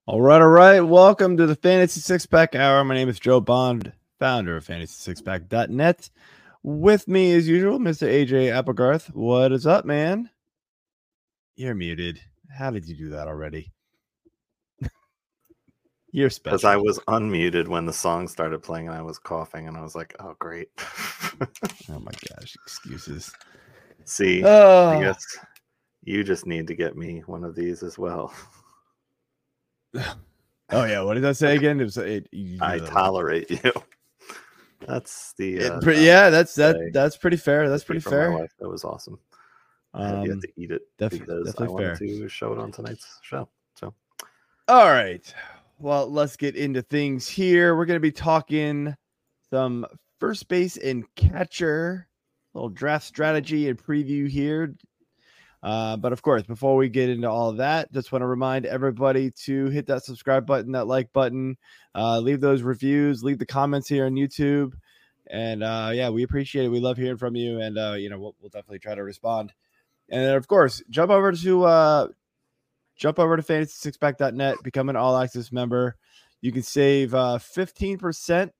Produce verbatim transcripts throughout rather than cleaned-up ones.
All right, all right. Welcome to the Fantasy Six Pack Hour. My name is Joe Bond, founder of fantasy six pack dot net. With me, as usual, Mister A J Applegarth. What is up, man? You're muted. How did you do that already? You're special. Because I was unmuted when the song started playing and I was coughing and I was like, oh, great. Oh, my gosh. Excuses. See, uh, I guess you just need to get me one of these as well. Oh, yeah. What did I say again? It was, it, you I tolerate you. That's the uh, it, yeah. That's that. That's pretty fair. That's pretty fair. My wife. That was awesome. I have um, yet to eat it def- because I wanted fair. to show it on tonight's show. So, all right. Well, let's get into things here. We're going to be talking some first base and catcher, little draft strategy and preview here. Uh, but of course, before we get into all of that, just want to remind everybody to hit that subscribe button, that like button, uh, leave those reviews, leave the comments here on YouTube. And uh, yeah, we appreciate it. We love hearing from you. And, uh, you know, we'll, we'll definitely try to respond. And then, of course, jump over to uh, jump over to fantasy six pack dot net, become an all-access member. You can save uh, fifteen percent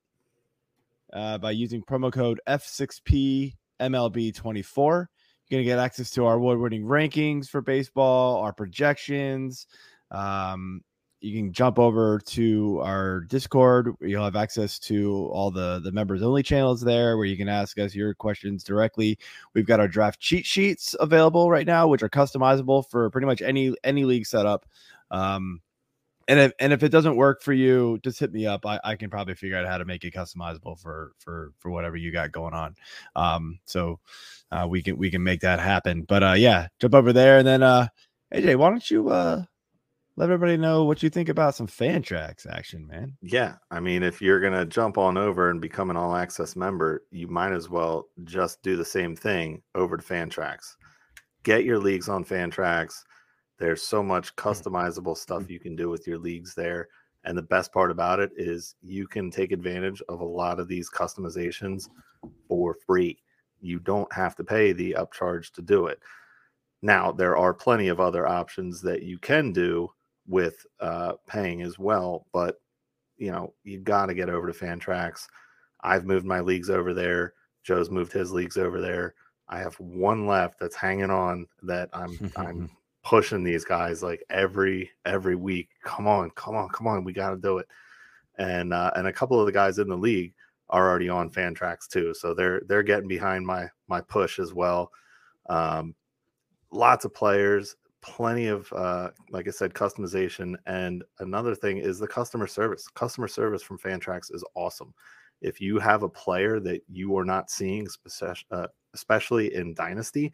uh, by using promo code F six P M L B twenty-four. You're going to get access to our award-winning rankings for baseball, our projections. Um, you can jump over to our Discord. You'll have access to all the, the members-only channels there where you can ask us your questions directly. We've got our draft cheat sheets available right now, which are customizable for pretty much any any league setup. Um, and if and if it doesn't work for you, just hit me up. I, I can probably figure out how to make it customizable for for for whatever you got going on. Um, so uh, we can we can make that happen. But uh, yeah, jump over there, and then uh, A J, why don't you uh, let everybody know what you think about some Fantrax action, man? Yeah, I mean, if you're gonna jump on over and become an all access member, you might as well just do the same thing over to Fantrax. Get your leagues on Fantrax. There's so much customizable stuff you can do with your leagues there. And the best part about it is you can take advantage of a lot of these customizations for free. You don't have to pay the upcharge to do it. Now, there are plenty of other options that you can do with uh, paying as well. But, you know, you got to get over to Fantrax. I've moved my leagues over there. Joe's moved his leagues over there. I have one left that's hanging on that I'm I'm pushing these guys like every every week. Come on, come on, come on. We got to do it. And uh, and a couple of the guys in the league are already on Fantrax too, so they're they're getting behind my my push as well. Um, lots of players, plenty of uh, like I said, customization. And another thing is the customer service. Customer service from Fantrax is awesome. If you have a player that you are not seeing, especially in Dynasty,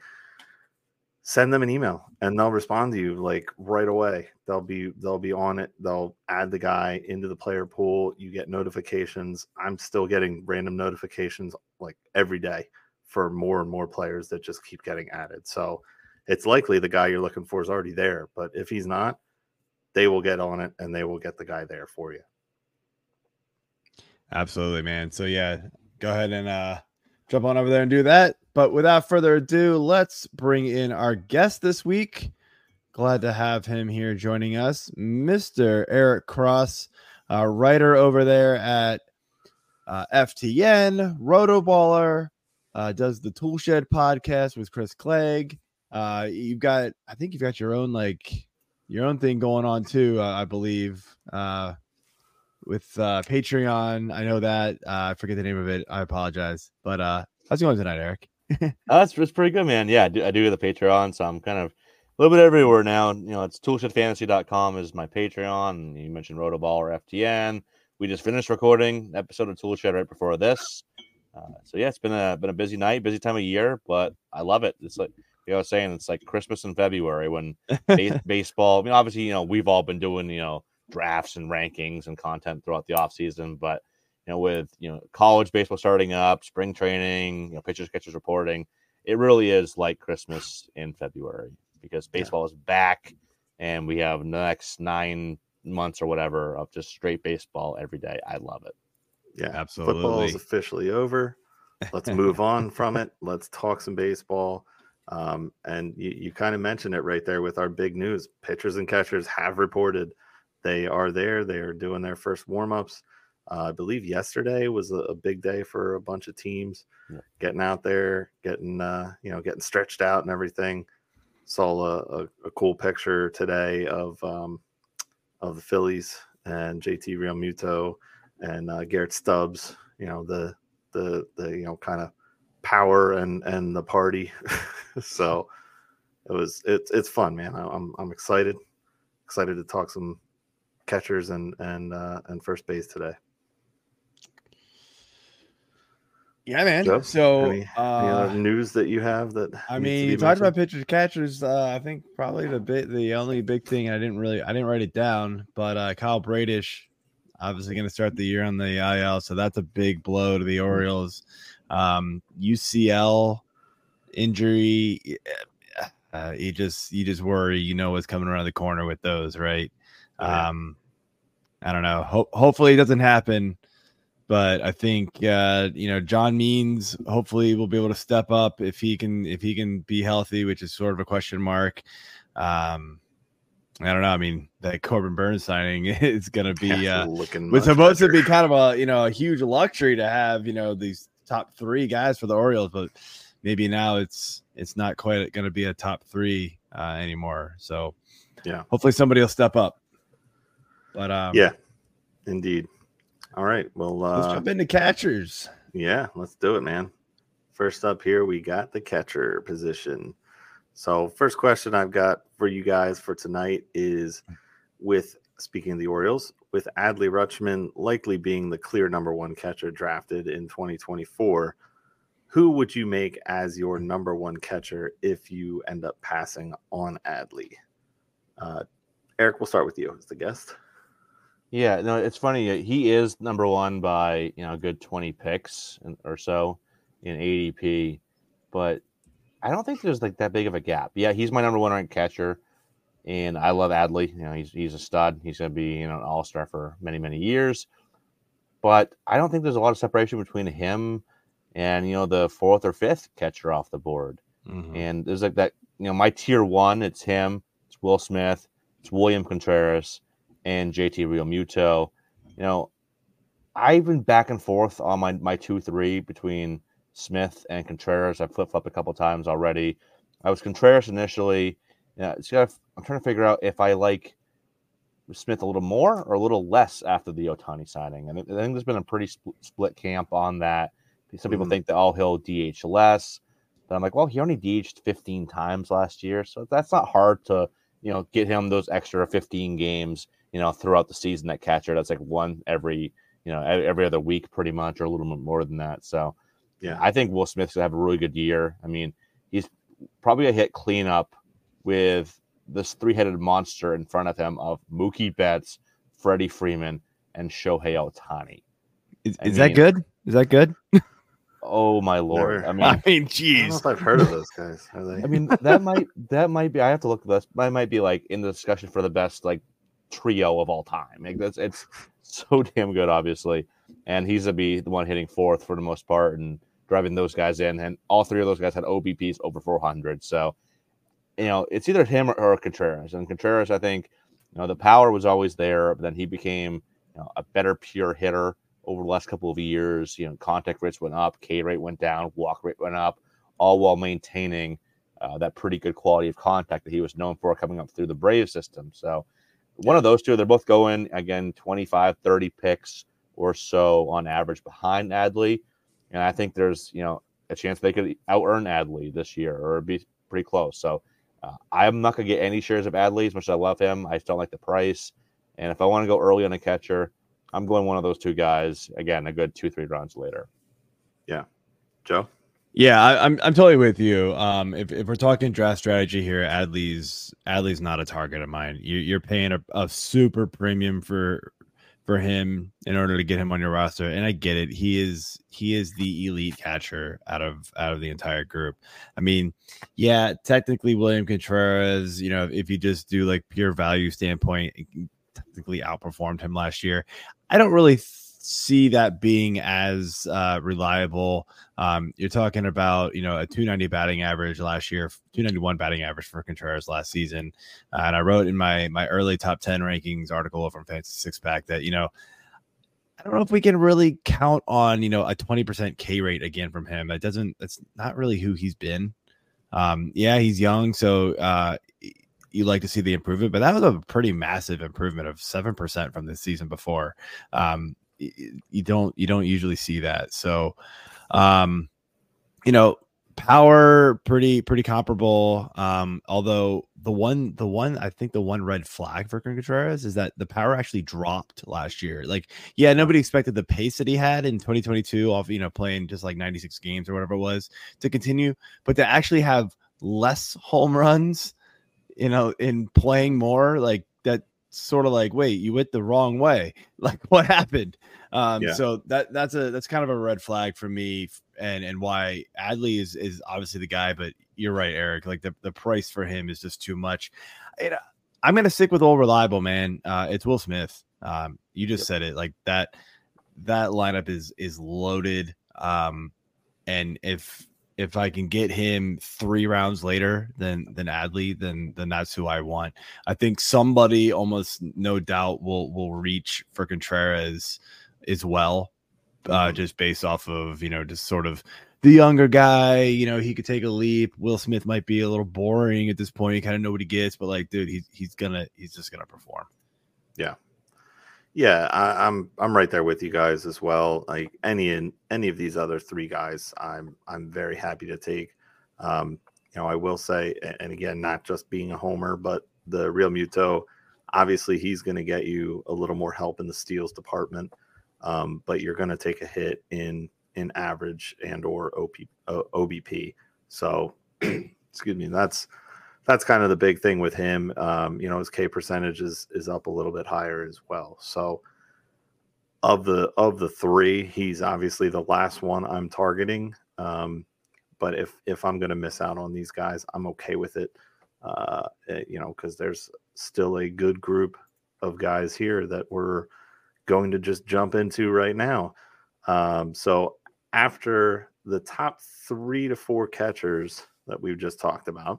send them an email and they'll respond to you like right away. They'll be they'll be on it. They'll add the guy into the player pool. You get notifications. I'm still getting random notifications like every day for more and more players that just keep getting added. So it's likely the guy you're looking for is already there. But if he's not, they will get on it and they will get the guy there for you. Absolutely, man. So yeah, go ahead and uh, jump on over there and do that. But without further ado, let's bring in our guest this week. Glad to have him here joining us, Mister Eric Cross, uh, writer over there at uh, F T N, Rotoballer, uh, does the Toolshed podcast with Chris Clegg. Uh, you've got, I think you've got your own like your own thing going on too. Uh, I believe. Uh, with uh Patreon. I know that uh I forget the name of it. I apologize. But uh how's it going tonight, Eric? oh, that's, that's pretty good, man. Yeah, I do, I do the Patreon, so I'm kind of a little bit everywhere now. You know, it's toolshed fantasy dot com is my Patreon. You mentioned Rotoball or F T N. We just finished recording an episode of Toolshed right before this. Uh, so yeah, it's been a been a busy night, busy time of year, but I love it. It's like you know, I was saying, it's like Christmas in February when base, baseball. I mean, obviously, you know, we've all been doing, you know, drafts and rankings and content throughout the off season, but you know, with you know college baseball starting up, spring training, you know, pitchers catchers reporting, it really is like Christmas in February because baseball yeah. is back, and we have the next nine months or whatever of just straight baseball every day. I love it. Yeah, absolutely. Football is officially over. Let's move on from it. Let's talk some baseball. Um, and you, you kind of mentioned it right there with our big news. Pitchers and catchers have reported they are there. They are doing their first warm-ups. Uh, I believe yesterday was a, a big day for a bunch of teams, yeah. getting out there, getting uh, you know, getting stretched out and everything. Saw a, a, a cool picture today of um, of the Phillies and J T Realmuto and uh, Garrett Stubbs. You know, the the the you know kind of power and and the party. So it was it's it's fun, man. I, I'm I'm excited excited to talk some catchers and and uh, and first base today. Yeah, man. Joe, so any, uh, any other news that you have that I mean, you talked about pitchers catchers. Uh, I think probably the bit the only big thing I didn't really I didn't write it down, but uh, Kyle Bradish obviously going to start the year on the I L, so that's a big blow to the Orioles. Um, U C L injury, uh, you just you just worry, you know what's coming around the corner with those, right? Oh, yeah. Um, I don't know. Ho- hopefully it doesn't happen. But I think uh, you know, John Means hopefully will be able to step up if he can if he can be healthy, which is sort of a question mark. Um, I don't know. I mean, that Corbin Burns signing is going to be uh, looking was supposed better. to be kind of a you know a huge luxury to have you know these top three guys for the Orioles, but maybe now it's it's not quite going to be a top three uh, anymore. So yeah, hopefully somebody will step up. But um, yeah, indeed. All right, well, uh, let's jump into catchers. Yeah, let's do it, man. First up here, we got the catcher position. So first question I've got for you guys for tonight is with, speaking of the Orioles, with Adley Rutschman likely being the clear number one catcher drafted in twenty twenty-four, who would you make as your number one catcher if you end up passing on Adley? Uh, Eric, we'll start with you as the guest. Yeah, no, it's funny. He is number one by you know a good twenty picks or so in A D P, but I don't think there's like that big of a gap. Yeah, he's my number one ranked catcher, and I love Adley. You know, he's he's a stud. He's going to be you know an all star for many many years, but I don't think there's a lot of separation between him and you know the fourth or fifth catcher off the board. Mm-hmm. And there's like that you know my tier one. It's him. It's Will Smith. It's William Contreras. And J T Realmuto. You know, I've been back and forth on my, my two three between Smith and Contreras. I've flip flopped a couple times already. I was Contreras initially. You know, it's gotta, I'm trying to figure out if I like Smith a little more or a little less after the Ohtani signing. And I think there's been a pretty split, split camp on that. Some people mm-hmm. think that oh he'll D H less, but I'm like, well, he only D H'd fifteen times last year, so that's not hard to you know get him those extra fifteen games. You know, throughout the season, that catcher, that's like one every, you know, every other week pretty much, or a little bit more than that. So, yeah, I think Will Smith's going to have a really good year. I mean, he's probably going to hit cleanup with this three-headed monster in front of him of Mookie Betts, Freddie Freeman, and Shohei Ohtani. Is, is mean, that good? Is that good? Oh, my Lord. Never. I mean, I mean, geez. I don't know if I've heard of those guys. Are they? I mean, that might, that might be, I have to look at this. That might be like in the discussion for the best, like, trio of all time. Like that's it's so damn good, obviously, and he's gonna be the one hitting fourth for the most part and driving those guys in. And all three of those guys had O B Ps over four hundred. So, you know, it's either him or, or Contreras. And Contreras, I think, you know, the power was always there, but then he became you know, a better pure hitter over the last couple of years. You know, contact rates went up, K rate went down, walk rate went up, all while maintaining uh, that pretty good quality of contact that he was known for coming up through the Braves system. So. One of those two, they're both going, again, twenty-five, thirty picks or so on average behind Adley. And I think there's, you know, a chance they could out-earn Adley this year or be pretty close. So uh, I'm not going to get any shares of Adley as much as I love him. I just don't like the price. And if I want to go early on a catcher, I'm going one of those two guys. Again, a good two, three rounds later. Yeah. Joe? Yeah, I, I'm I'm totally with you. Um, if, if we're talking draft strategy here, Adley's Adley's not a target of mine. You, you're paying a, a super premium for for him in order to get him on your roster, and I get it. He is he is the elite catcher out of out of the entire group. I mean, yeah, technically William Contreras, you know, if you just do like pure value standpoint, technically outperformed him last year. I don't really see that being as uh, reliable. Um, you're talking about, you know, a two ninety batting average last year, two ninety-one batting average for Contreras last season. Uh, and I wrote in my my early top ten rankings article from Fantasy Six Pack that, you know, I don't know if we can really count on, you know, a twenty percent K rate again from him. That doesn't, that's not really who he's been. Um, yeah, he's young, so uh, you like to see the improvement, but that was a pretty massive improvement of seven percent from the season before. Um, you don't you don't usually see that. So, um, you know, power pretty pretty comparable. Um, although the one the one I think the one red flag for Contreras is that the power actually dropped last year. Like, yeah, nobody expected the pace that he had in twenty twenty-two off, you know, playing just like ninety-six games or whatever it was to continue, but to actually have less home runs, you know, in playing more, like that sort of like, wait, you went the wrong way. Like, what happened? Um, Yeah. so that that's a that's kind of a red flag for me, and and why Adley is is obviously the guy, but you're right, Eric. Like the, the price for him is just too much. You know, I'm gonna stick with old reliable, man. Uh, it's Will Smith. Um, you just yep. said it, like that that lineup is is loaded. Um, and if if I can get him three rounds later than than Adley, then then that's who I want. I think somebody almost no doubt will will reach for Contreras as well, uh, just based off of, you know, just sort of the younger guy. You know, he could take a leap. Will Smith might be a little boring at this point. You kind of know what he gets, but like, dude, he's he's gonna he's just gonna perform. Yeah. Yeah, I, I'm I'm right there with you guys as well. Like any in any of these other three guys, I'm I'm very happy to take. Um, you know, I will say, and again, not just being a homer, but the Real Muto, obviously he's going to get you a little more help in the steals department, um, but you're going to take a hit in in average and or O P, O B P. So, excuse me, that's. That's kind of the big thing with him. Um, you know, his K percentage is is up a little bit higher as well. So of the of the three, he's obviously the last one I'm targeting. Um, but if if I'm going to miss out on these guys, I'm okay with it. Uh, you know, because there's still a good group of guys here that we're going to just jump into right now. Um, so after the top three to four catchers that we've just talked about,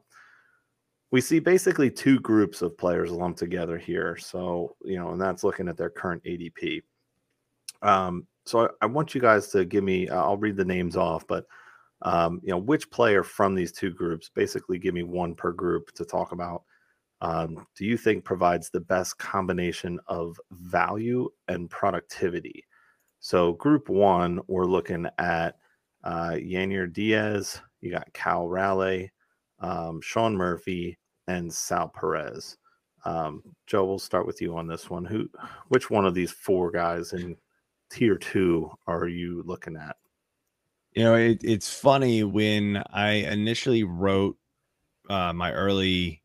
we see basically two groups of players lumped together here. So, you know, and that's looking at their current A D P. Um, so I, I want you guys to give me, uh, I'll read the names off, but, um, you know, which player from these two groups, basically give me one per group to talk about, um, do you think provides the best combination of value and productivity? So group one, we're looking at uh, Yainer Diaz, you got Cal Raleigh, um, Sean Murphy, and Sal Perez. Um, Joe, we'll start with you on this one. Who, which one of these four guys in tier two are you looking at? You know, it, it's funny when I initially wrote uh, my early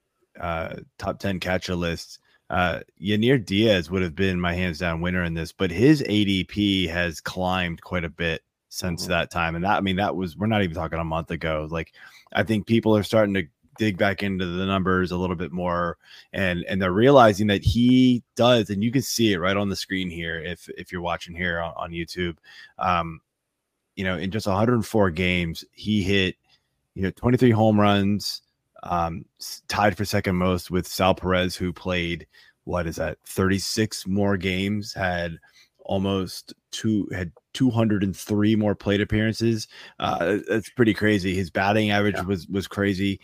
uh, top ten catcher list. Uh, Yainer Diaz would have been my hands down winner in this, but his A D P has climbed quite a bit since mm-hmm. that time. And that, I mean, that was, we're not even talking a month ago. Like, I think people are starting to dig back into the numbers a little bit more, and and they're realizing that he does, and you can see it right on the screen here if if you're watching here on, on YouTube. Um, you know, in just one hundred four games, he hit, you know, twenty-three home runs, um, tied for second most with Sal Perez, who played, what is that, thirty-six more games, had almost two had two hundred three more plate appearances. Uh, that's pretty crazy. His batting average yeah. was was crazy.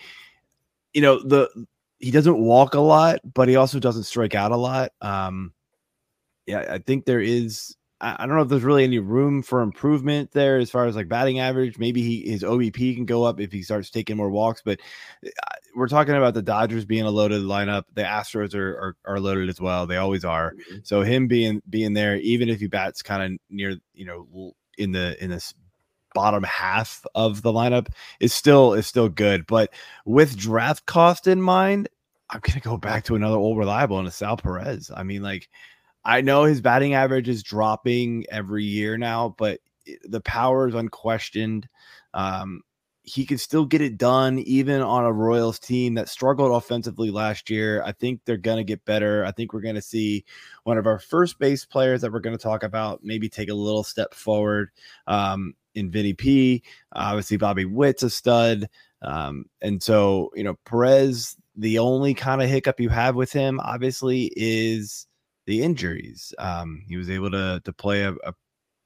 You know, the he doesn't walk a lot, but he also doesn't strike out a lot. Um, yeah, I think there is. I, I don't know if there's really any room for improvement there as far as like batting average. Maybe he, his O B P can go up if he starts taking more walks. But we're talking about the Dodgers being a loaded lineup. The Astros are are, are loaded as well. They always are. Mm-hmm. So him being being there, even if he bats kind of near, you know, in the in this bottom half of the lineup, is still is still good. But with draft cost in mind, I'm gonna go back to another old reliable and a Sal Perez. I mean, like, I know his batting average is dropping every year now, but the power is unquestioned. Um, he could still get it done even on a Royals team that struggled offensively last year. I think they're going to get better. I think we're going to see one of our first base players that we're going to talk about maybe take a little step forward um, in Vinny P. Obviously, Bobby Witt's a stud. Um, and so, you know, Perez, the only kind of hiccup you have with him, obviously, is the injuries. Um, he was able to, to play a, a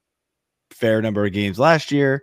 fair number of games last year.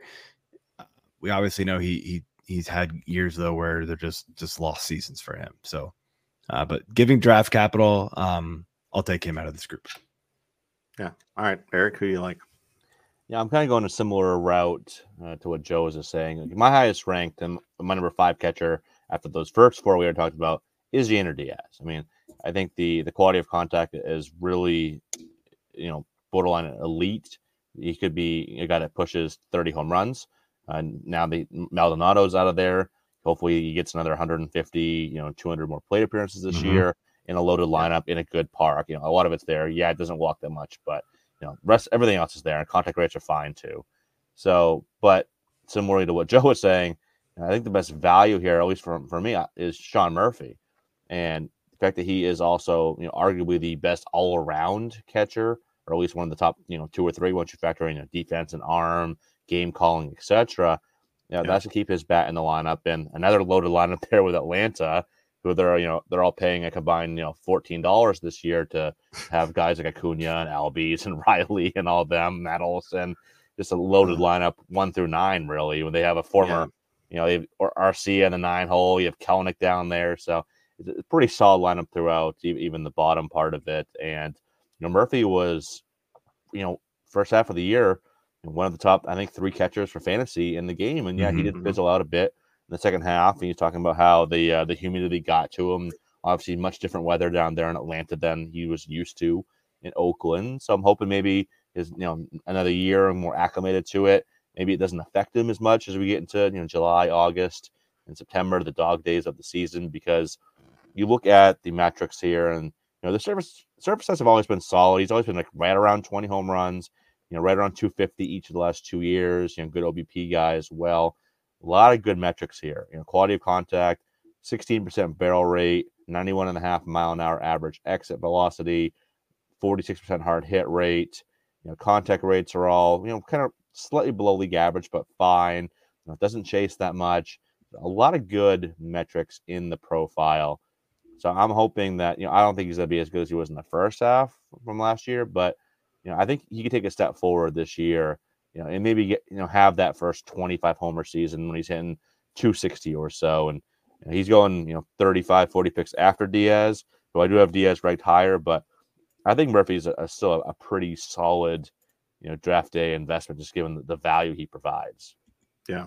We obviously know he he he's had years though where they're just just lost seasons for him. So, uh, but giving draft capital, um, I'll take him out of this group. Yeah. All right, Eric, who do you like? Yeah, I'm kind of going a similar route uh, to what Joe is saying. Like, my highest ranked and my number five catcher after those first four we were talking about is Yainer Diaz. I mean, I think the the quality of contact is really, you know, borderline elite. He could be a guy that pushes thirty home runs. Uh, now the Maldonado's out of there. Hopefully he gets another one hundred fifty, you know, two hundred more plate appearances this mm-hmm. year in a loaded lineup in a good park. You know, a lot of it's there. Yeah, it doesn't walk that much, but you know, rest everything else is there, and contact rates are fine too. So, but similarly to what Joe was saying, I think the best value here, at least for for me, is Sean Murphy, and the fact that he is also, you know, arguably the best all around catcher, or at least one of the top, you know, two or three once you factor in, you know, defense and arm, game calling, et cetera. You know, yeah. That's to keep his bat in the lineup. And another loaded lineup there with Atlanta, who they're, you know, they're all paying a combined, you know, fourteen dollars this year to have guys like Acuna and Albies and Riley and all them, Matt Olson, just a loaded lineup one through nine, really. When they have a former, yeah. you know, they have or Arcia in the nine hole, you have Kelenic down there. So it's a pretty solid lineup throughout, even the bottom part of it. And, you know, Murphy was, you know, first half of the year, one of the top, I think, three catchers for fantasy in the game. And yeah, mm-hmm. he did fizzle out a bit in the second half. And he's talking about how the uh, the humidity got to him. Obviously, much different weather down there in Atlanta than he was used to in Oakland. So I'm hoping maybe his, you know, another year and more acclimated to it. Maybe it doesn't affect him as much as we get into, you know, July, August, and September, the dog days of the season. Because you look at the metrics here, and you know, the surface surface stats have always been solid. He's always been like right around twenty home runs. You know, right around two fifty each of the last two years. You know, good O B P guy as well. A lot of good metrics here. You know, quality of contact, sixteen percent barrel rate, ninety-one and a half mile an hour average exit velocity, forty-six percent hard hit rate. You know, contact rates are all, you know, kind of slightly below league average, but fine. You know, it doesn't chase that much. A lot of good metrics in the profile. So I'm hoping that, you know, I don't think he's going to be as good as he was in the first half from last year, but you know, I think he could take a step forward this year, you know, and maybe get, you know, have that first twenty-five homer season when he's hitting two sixty or so. And you know, he's going, you know, thirty-five, forty picks after Diaz. So I do have Diaz ranked higher, but I think Murphy's a, a still a, a pretty solid, you know, draft day investment, just given the, the value he provides. Yeah.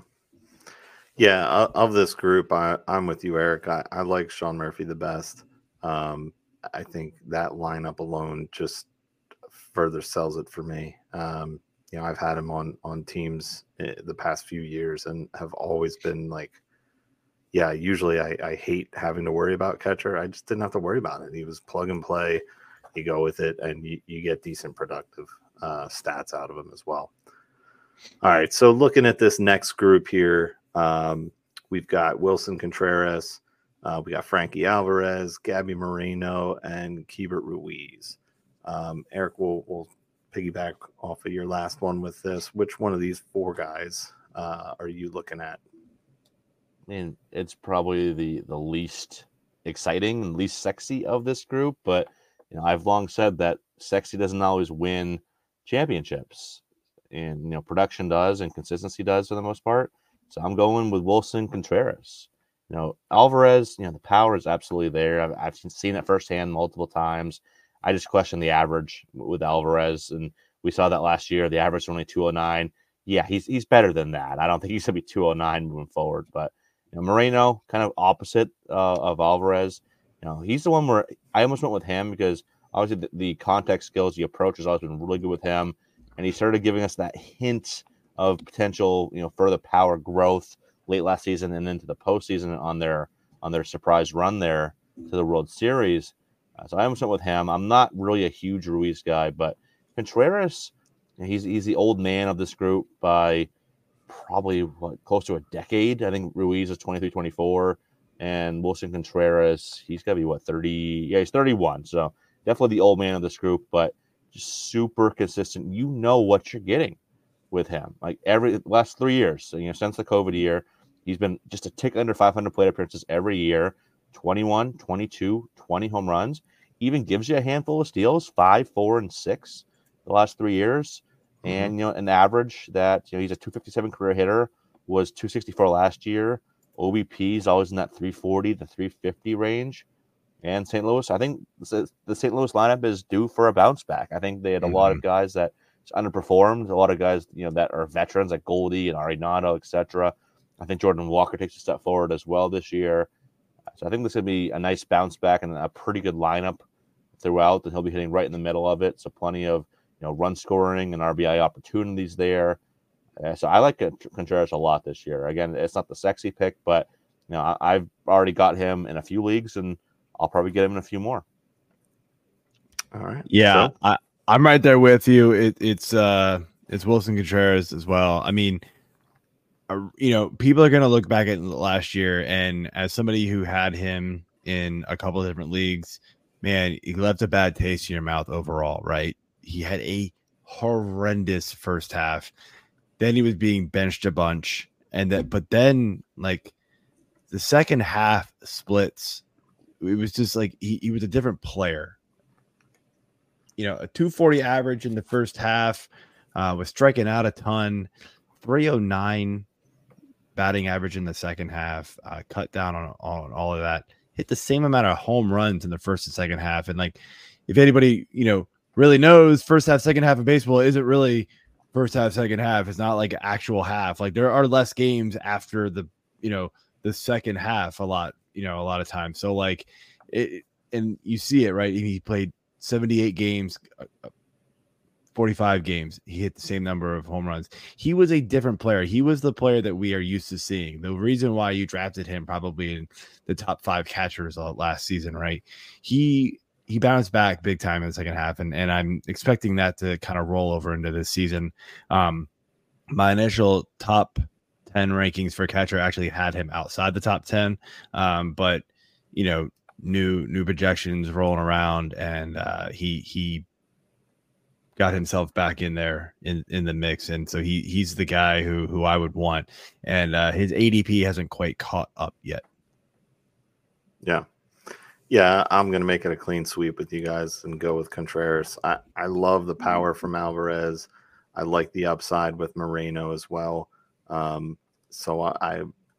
Yeah. Of this group, I, I'm with you, Eric. I, I like Sean Murphy the best. Um, I think that lineup alone just further sells it for me. Um, you know, I've had him on on teams the past few years and have always been like, yeah, usually I, I hate having to worry about catcher. I just didn't have to worry about it. He was plug and play. You go with it, and you, you get decent productive uh, stats out of him as well. All right, so looking at this next group here, um, we've got Wilson Contreras, uh, we got Frankie Alvarez, Gabby Moreno, and Keibert Ruiz. Um, Eric, we'll, we'll piggyback off of your last one with this. Which one of these four guys uh, are you looking at? I mean, it's probably the, the least exciting and least sexy of this group, but you know, I've long said that sexy doesn't always win championships, and you know, production does and consistency does for the most part. So I'm going with Wilson Contreras. You know, Alvarez, you know, the power is absolutely there. I've, I've seen it firsthand multiple times. I just question the average with Alvarez, and we saw that last year. The average was only two oh nine. Yeah, he's he's better than that. I don't think he's going to be two oh nine moving forward. But you know, Moreno, kind of opposite uh, of Alvarez. You know, he's the one where I almost went with him because obviously the, the contact skills, the approach has always been really good with him, and he started giving us that hint of potential, you know, further power growth late last season and into the postseason on their on their surprise run there to the World Series. Uh, so I almost went with him. I'm not really a huge Ruiz guy, but Contreras, he's he's the old man of this group by probably what, close to a decade. I think Ruiz is twenty-three, twenty-four, and Wilson Contreras, he's got to be what, thirty? Yeah, he's thirty-one. So definitely the old man of this group, but just super consistent. You know what you're getting with him. Like every last three years, so, you know, since the COVID year, he's been just a tick under five hundred plate appearances every year, twenty-one, twenty-two, twenty home runs, even gives you a handful of steals, five, four, and six the last three years. Mm-hmm. And, you know, an average that, you know, he's a two fifty-seven career hitter, was two sixty-four last year. O B P is always in that three forty to three fifty range. And Saint Louis, I think the Saint Louis lineup is due for a bounce back. I think they had a mm-hmm. lot of guys that underperformed, a lot of guys, you know, that are veterans like Goldie and Arenado, et cetera. I think Jordan Walker takes a step forward as well this year. So I think this is going to be a nice bounce back and a pretty good lineup throughout, and he'll be hitting right in the middle of it. So plenty of, you know, run scoring and R B I opportunities there. Uh, so I like Contreras a lot this year. Again, it's not the sexy pick, but, you know, I, I've already got him in a few leagues, and I'll probably get him in a few more. All right. Yeah, so, I, I'm right there with you. It, it's uh, it's Wilson Contreras as well. I mean, uh, you know, people are going to look back at last year, and as somebody who had him in a couple of different leagues, man, he left a bad taste in your mouth overall, right? He had a horrendous first half. Then he was being benched a bunch, and that, but then like the second half splits, it was just like he, he was a different player. You know, a two forty average in the first half, uh, was striking out a ton, three oh nine batting average in the second half, uh, cut down on, on all of that, hit the same amount of home runs in the first and second half. And like, if anybody, you know, really knows, first half, second half of baseball isn't really first half, second half. It's not like actual half. Like there are less games after the, you know, the second half a lot, you know, a lot of times. So like it, and you see it, right? He played seventy-eight games, forty-five games. He hit the same number of home runs. He was a different player. He was the player that we are used to seeing. The reason why you drafted him probably in the top five catchers last season, right? He, he bounced back big time in the second half, and, and I'm expecting that to kind of roll over into this season. Um, my initial top ten rankings for catcher actually had him outside the top ten, um, but you know, new new projections rolling around, and uh, he he got himself back in there in, in the mix, and so he he's the guy who who I would want, and uh, his A D P hasn't quite caught up yet. Yeah. Yeah, I'm going to make it a clean sweep with you guys and go with Contreras. I, I love the power from Alvarez. I like the upside with Moreno as well. Um, so I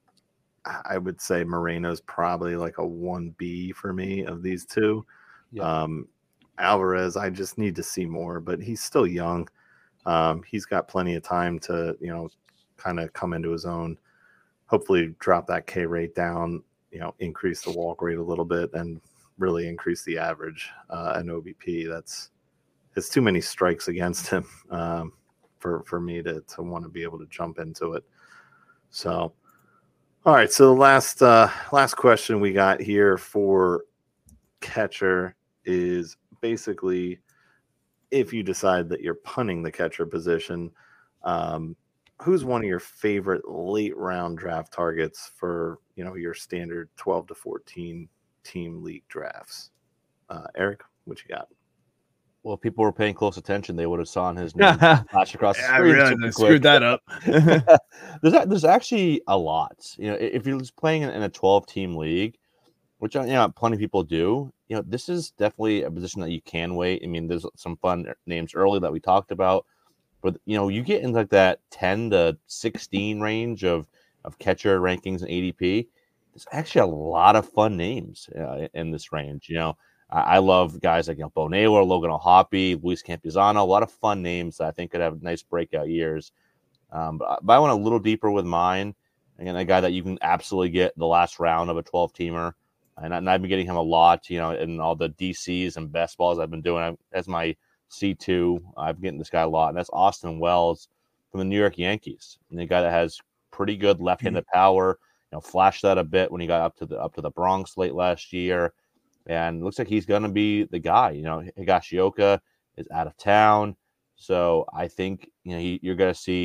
I would say Moreno's probably like a one B for me of these two. Yeah. Um, Alvarez, I just need to see more, but he's still young. Um, he's got plenty of time to, you know, kind of come into his own, hopefully drop that K rate down, you know, increase the walk rate a little bit, and really increase the average uh, and O B P. That's it's too many strikes against him um, for for me to to want to be able to jump into it. So, all right. So the last uh, last question we got here for catcher is basically, if you decide that you're punting the catcher position, um, who's one of your favorite late round draft targets for, you know, your standard twelve to fourteen team league drafts? Uh, Eric, what you got? Well, if people were paying close attention, they would have saw his name flash across the yeah, screen. I realized I screwed that up. there's there's actually a lot. You know, if you're just playing in a twelve team league, which, you know, plenty of people do, you know, this is definitely a position that you can wait. I mean, there's some fun names early that we talked about. But, you know, you get in like that ten to sixteen range of, of catcher rankings and A D P. There's actually a lot of fun names uh, in this range. You know, I, I love guys like, you know, Bo Naylor, Logan O'Hoppe, Luis Campusano, a lot of fun names that I think could have nice breakout years. Um, but, but I went a little deeper with mine. Again, a guy that you can absolutely get the last round of a twelve teamer. And, I, and I've been getting him a lot, you know, in all the D Cs and best balls I've been doing. I, as my C two, I've been getting this guy a lot, and that's Austin Wells from the New York Yankees. And the guy that has pretty good left-handed mm-hmm. power, you know, flashed that a bit when he got up to the up to the Bronx late last year, and looks like he's going to be the guy. You know, Higashioka is out of town, so I think, you know, he, you're going to see,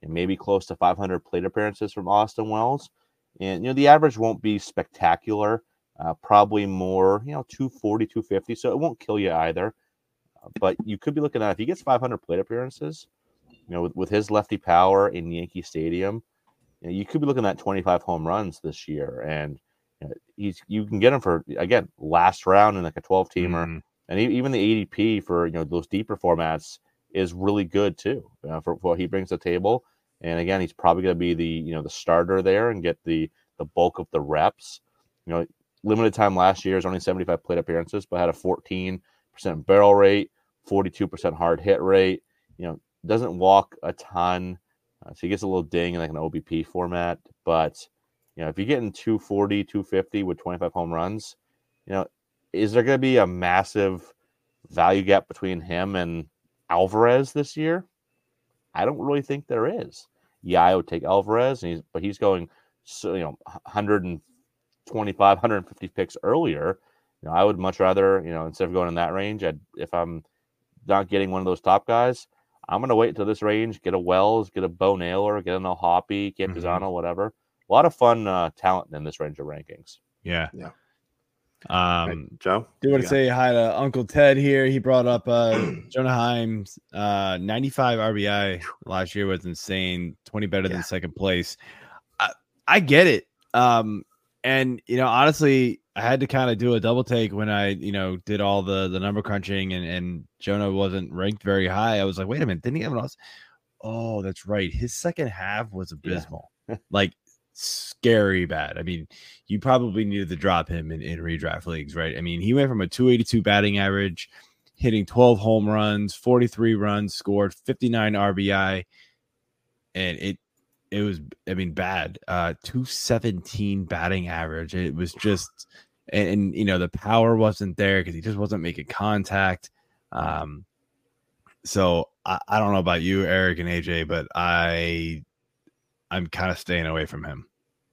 and maybe close to five hundred plate appearances from Austin Wells. And, you know, the average won't be spectacular, uh, probably more, you know, two forty, two fifty. So it won't kill you either. Uh, but you could be looking at, if he gets five hundred plate appearances, you know, with, with his lefty power in Yankee Stadium, you know, you could be looking at twenty-five home runs this year. And you know, he's, you can get him for, again, last round in like a twelve teamer. Mm-hmm. And even the A D P for, you know, those deeper formats is really good too, uh, for, for what he brings to the table. And again, he's probably going to be the, you know, the starter there and get the the bulk of the reps. You know, limited time last year is only seventy-five plate appearances, but had a fourteen percent barrel rate, forty-two percent hard hit rate. You know, doesn't walk a ton, uh, so he gets a little ding in like an O B P format. But you know, if you're getting two forty, two fifty with twenty-five home runs, you know, is there going to be a massive value gap between him and Alvarez this year? I don't really think there is. Yeah, I would take Alvarez, and he's but he's going, so you know, one twenty-five, one fifty picks earlier. You know, I would much rather, you know, instead of going in that range, I'd, if I'm not getting one of those top guys, I'm going to wait until this range, get a Wells, get a Bo Naylor, get an El Hoppy, Campusano, mm-hmm. whatever. A lot of fun uh, talent in this range of rankings. Yeah. Yeah. Um, right, Joe, do want to say hi to Uncle Ted here. He brought up uh, Jonah Heim's uh, ninety-five R B I last year was insane. twenty better yeah. than second place. I, I get it. Um, and, you know, honestly, I had to kind of do a double take when I, you know, did all the, the number crunching and, and Jonah wasn't ranked very high. I was like, wait a minute, didn't he have an else? Oh, that's right. His second half was abysmal. Yeah. Like, scary bad. I mean, you probably needed to drop him in, in redraft leagues, right? I mean, he went from a two eighty-two batting average, hitting twelve home runs, forty-three runs scored, fifty-nine R B I, and it it was, I mean, bad. Uh, two seventeen batting average. It was just, and, and you know, the power wasn't there because he just wasn't making contact. Um, so I, I don't know about you, Eric and A J, but I. I'm kind of staying away from him.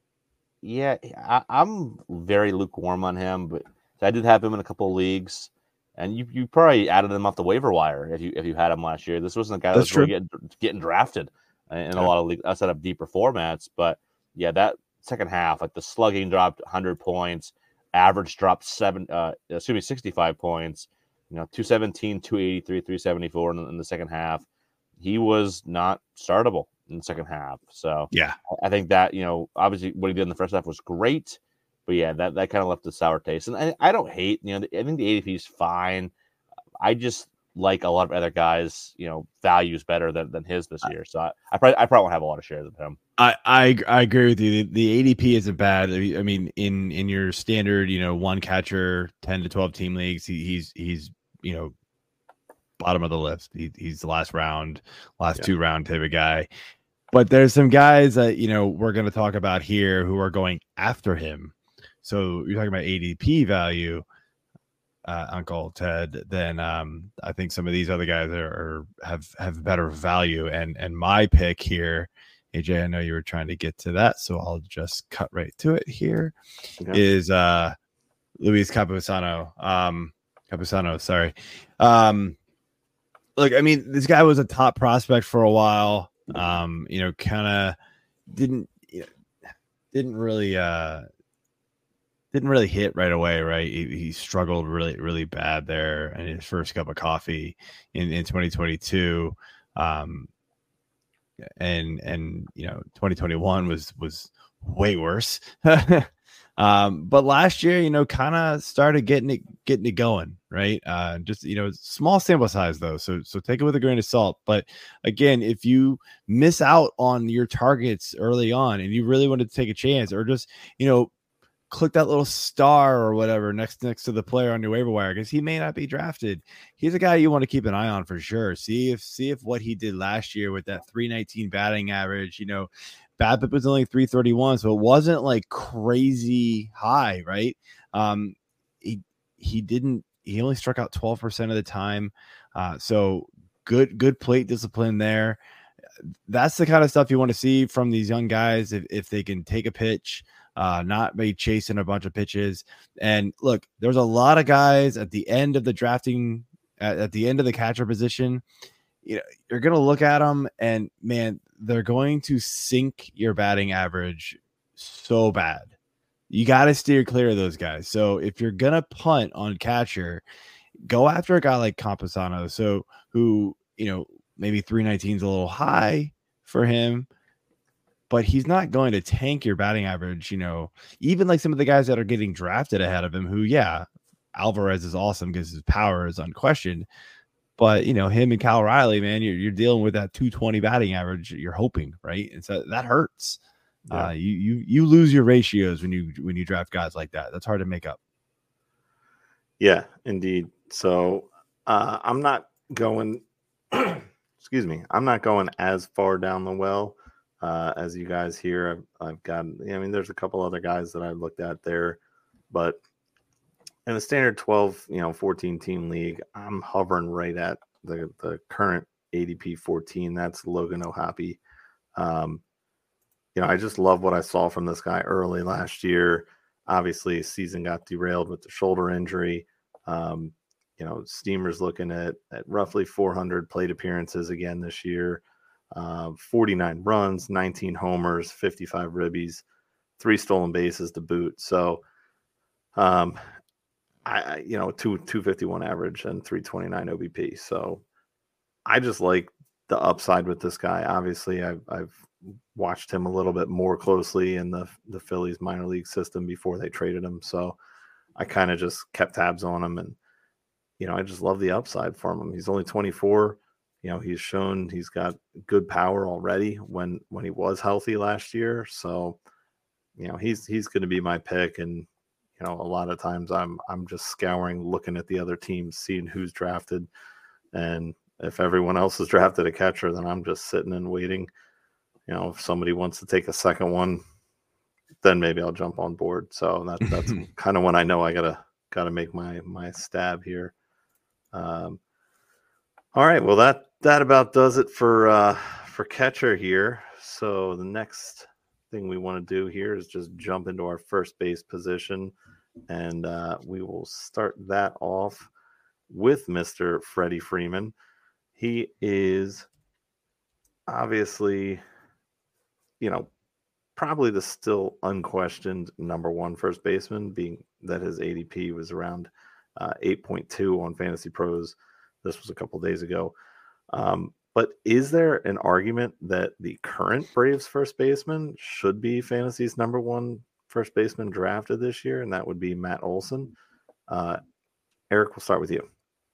Yeah, I, I'm very lukewarm on him, but I did have him in a couple of leagues, and you you probably added him off the waiver wire if you if you had him last year. This wasn't a guy that was really getting, getting drafted in yeah. a lot of leagues outside of deeper formats. But yeah, that second half, like the slugging dropped one hundred points, average dropped seven, uh, excuse me, sixty-five points. You know, two seventeen, two eighty-three, three seventy-four in, in the second half. He was not startable in the second half. So yeah, I think that, you know, obviously what he did in the first half was great, but yeah, that, that kind of left a sour taste. And I, I don't hate, you know, I think the A D P is fine. I just like a lot of other guys, you know, values better than, than his this year. So I, I probably I probably won't have a lot of shares of him. I, I I agree with you. The, the A D P isn't bad. I mean, in in your standard, you know, one catcher, ten to twelve team leagues, he, he's he's you know, bottom of the list. He, he's the last round, last yeah. two round type of guy. But there's some guys that, you know, we're going to talk about here who are going after him. So you're talking about A D P value, uh, Uncle Ted. Then um, I think some of these other guys are, are have have better value. And and my pick here, A J, I know you were trying to get to that, so I'll just cut right to it. Here okay. is uh, Luis Campusano. Um, Campusano, sorry. Um, look, I mean, this guy was a top prospect for a while. Um, you know, kind of didn't you know, didn't really uh didn't really hit right away, right? He, he struggled really, really bad there in his first cup of coffee in, in twenty twenty-two. Um, and and you know, twenty twenty-one was was way worse. Um, but last year, you know, kind of started getting it, getting it going, right? Uh, just, you know, small sample size though. So, so take it with a grain of salt. But again, if you miss out on your targets early on and you really wanted to take a chance, or just, you know, click that little star or whatever next, next to the player on your waiver wire, because he may not be drafted. He's a guy you want to keep an eye on for sure. See if, see if what he did last year with that three nineteen batting average, you know, BABIP was only three thirty-one, so it wasn't like crazy high, right? Um, he he didn't he only struck out twelve percent of the time, uh, so good good plate discipline there. That's the kind of stuff you want to see from these young guys if if they can take a pitch, uh, not be chasing a bunch of pitches. And look, there's a lot of guys at the end of the drafting, at, at the end of the catcher position. you know, you're going to look at them and man, they're going to sink your batting average so bad. You got to steer clear of those guys. So if you're going to punt on catcher, go after a guy like Campusano. So who, you know, maybe three nineteen is a little high for him, but he's not going to tank your batting average. You know, even like some of the guys that are getting drafted ahead of him who, yeah, Alvarez is awesome because his power is unquestioned. But, you know, him and Cal Riley, man, you're, you're dealing with that two twenty batting average you're hoping, right? And so that hurts. Yeah. Uh, you you you lose your ratios when you when you draft guys like that. That's hard to make up. Yeah, indeed. So uh, I'm not going, excuse me, I'm not going as far down the well uh, as you guys here. I've, I've got, I mean, there's a couple other guys that I looked at there, but in the standard twelve, you know, fourteen team league, I'm hovering right at the, the current A D P fourteen. That's Logan O'Hoppe. Um, you know, I just love what I saw from this guy early last year. Obviously, his season got derailed with the shoulder injury. Um, you know, Steamer's looking at, at roughly four hundred plate appearances again this year, uh, forty-nine runs, nineteen homers, fifty-five ribbies, three stolen bases to boot. So, um, I, you know, two, 251 average and three twenty-nine O B P. So I just like the upside with this guy. Obviously, I've, I've watched him a little bit more closely in the, the Phillies minor league system before they traded him. So I kind of just kept tabs on him, and, you know, I just love the upside from him. He's only twenty-four. You know, he's shown he's got good power already when, when he was healthy last year. So, you know, he's, he's going to be my pick. And, you know, a lot of times I'm I'm just scouring, looking at the other teams, seeing who's drafted. And if everyone else has drafted a catcher, then I'm just sitting and waiting. You know, if somebody wants to take a second one, then maybe I'll jump on board. So that, that's kind of when I know I gotta gotta make my my stab here. Um, all right, well that that about does it for uh, for catcher here. So the next thing we want to do here is just jump into our first base position, and uh, we will start that off with Mister Freddie Freeman. He is obviously, you know, probably the still unquestioned number one first baseman, being that his A D P was around uh, eight point two on Fantasy Pros. This was a couple days ago. Um, But is there an argument that the current Braves first baseman should be Fantasy's number one first baseman drafted this year, and that would be Matt Olson? Uh, Eric, we'll start with you.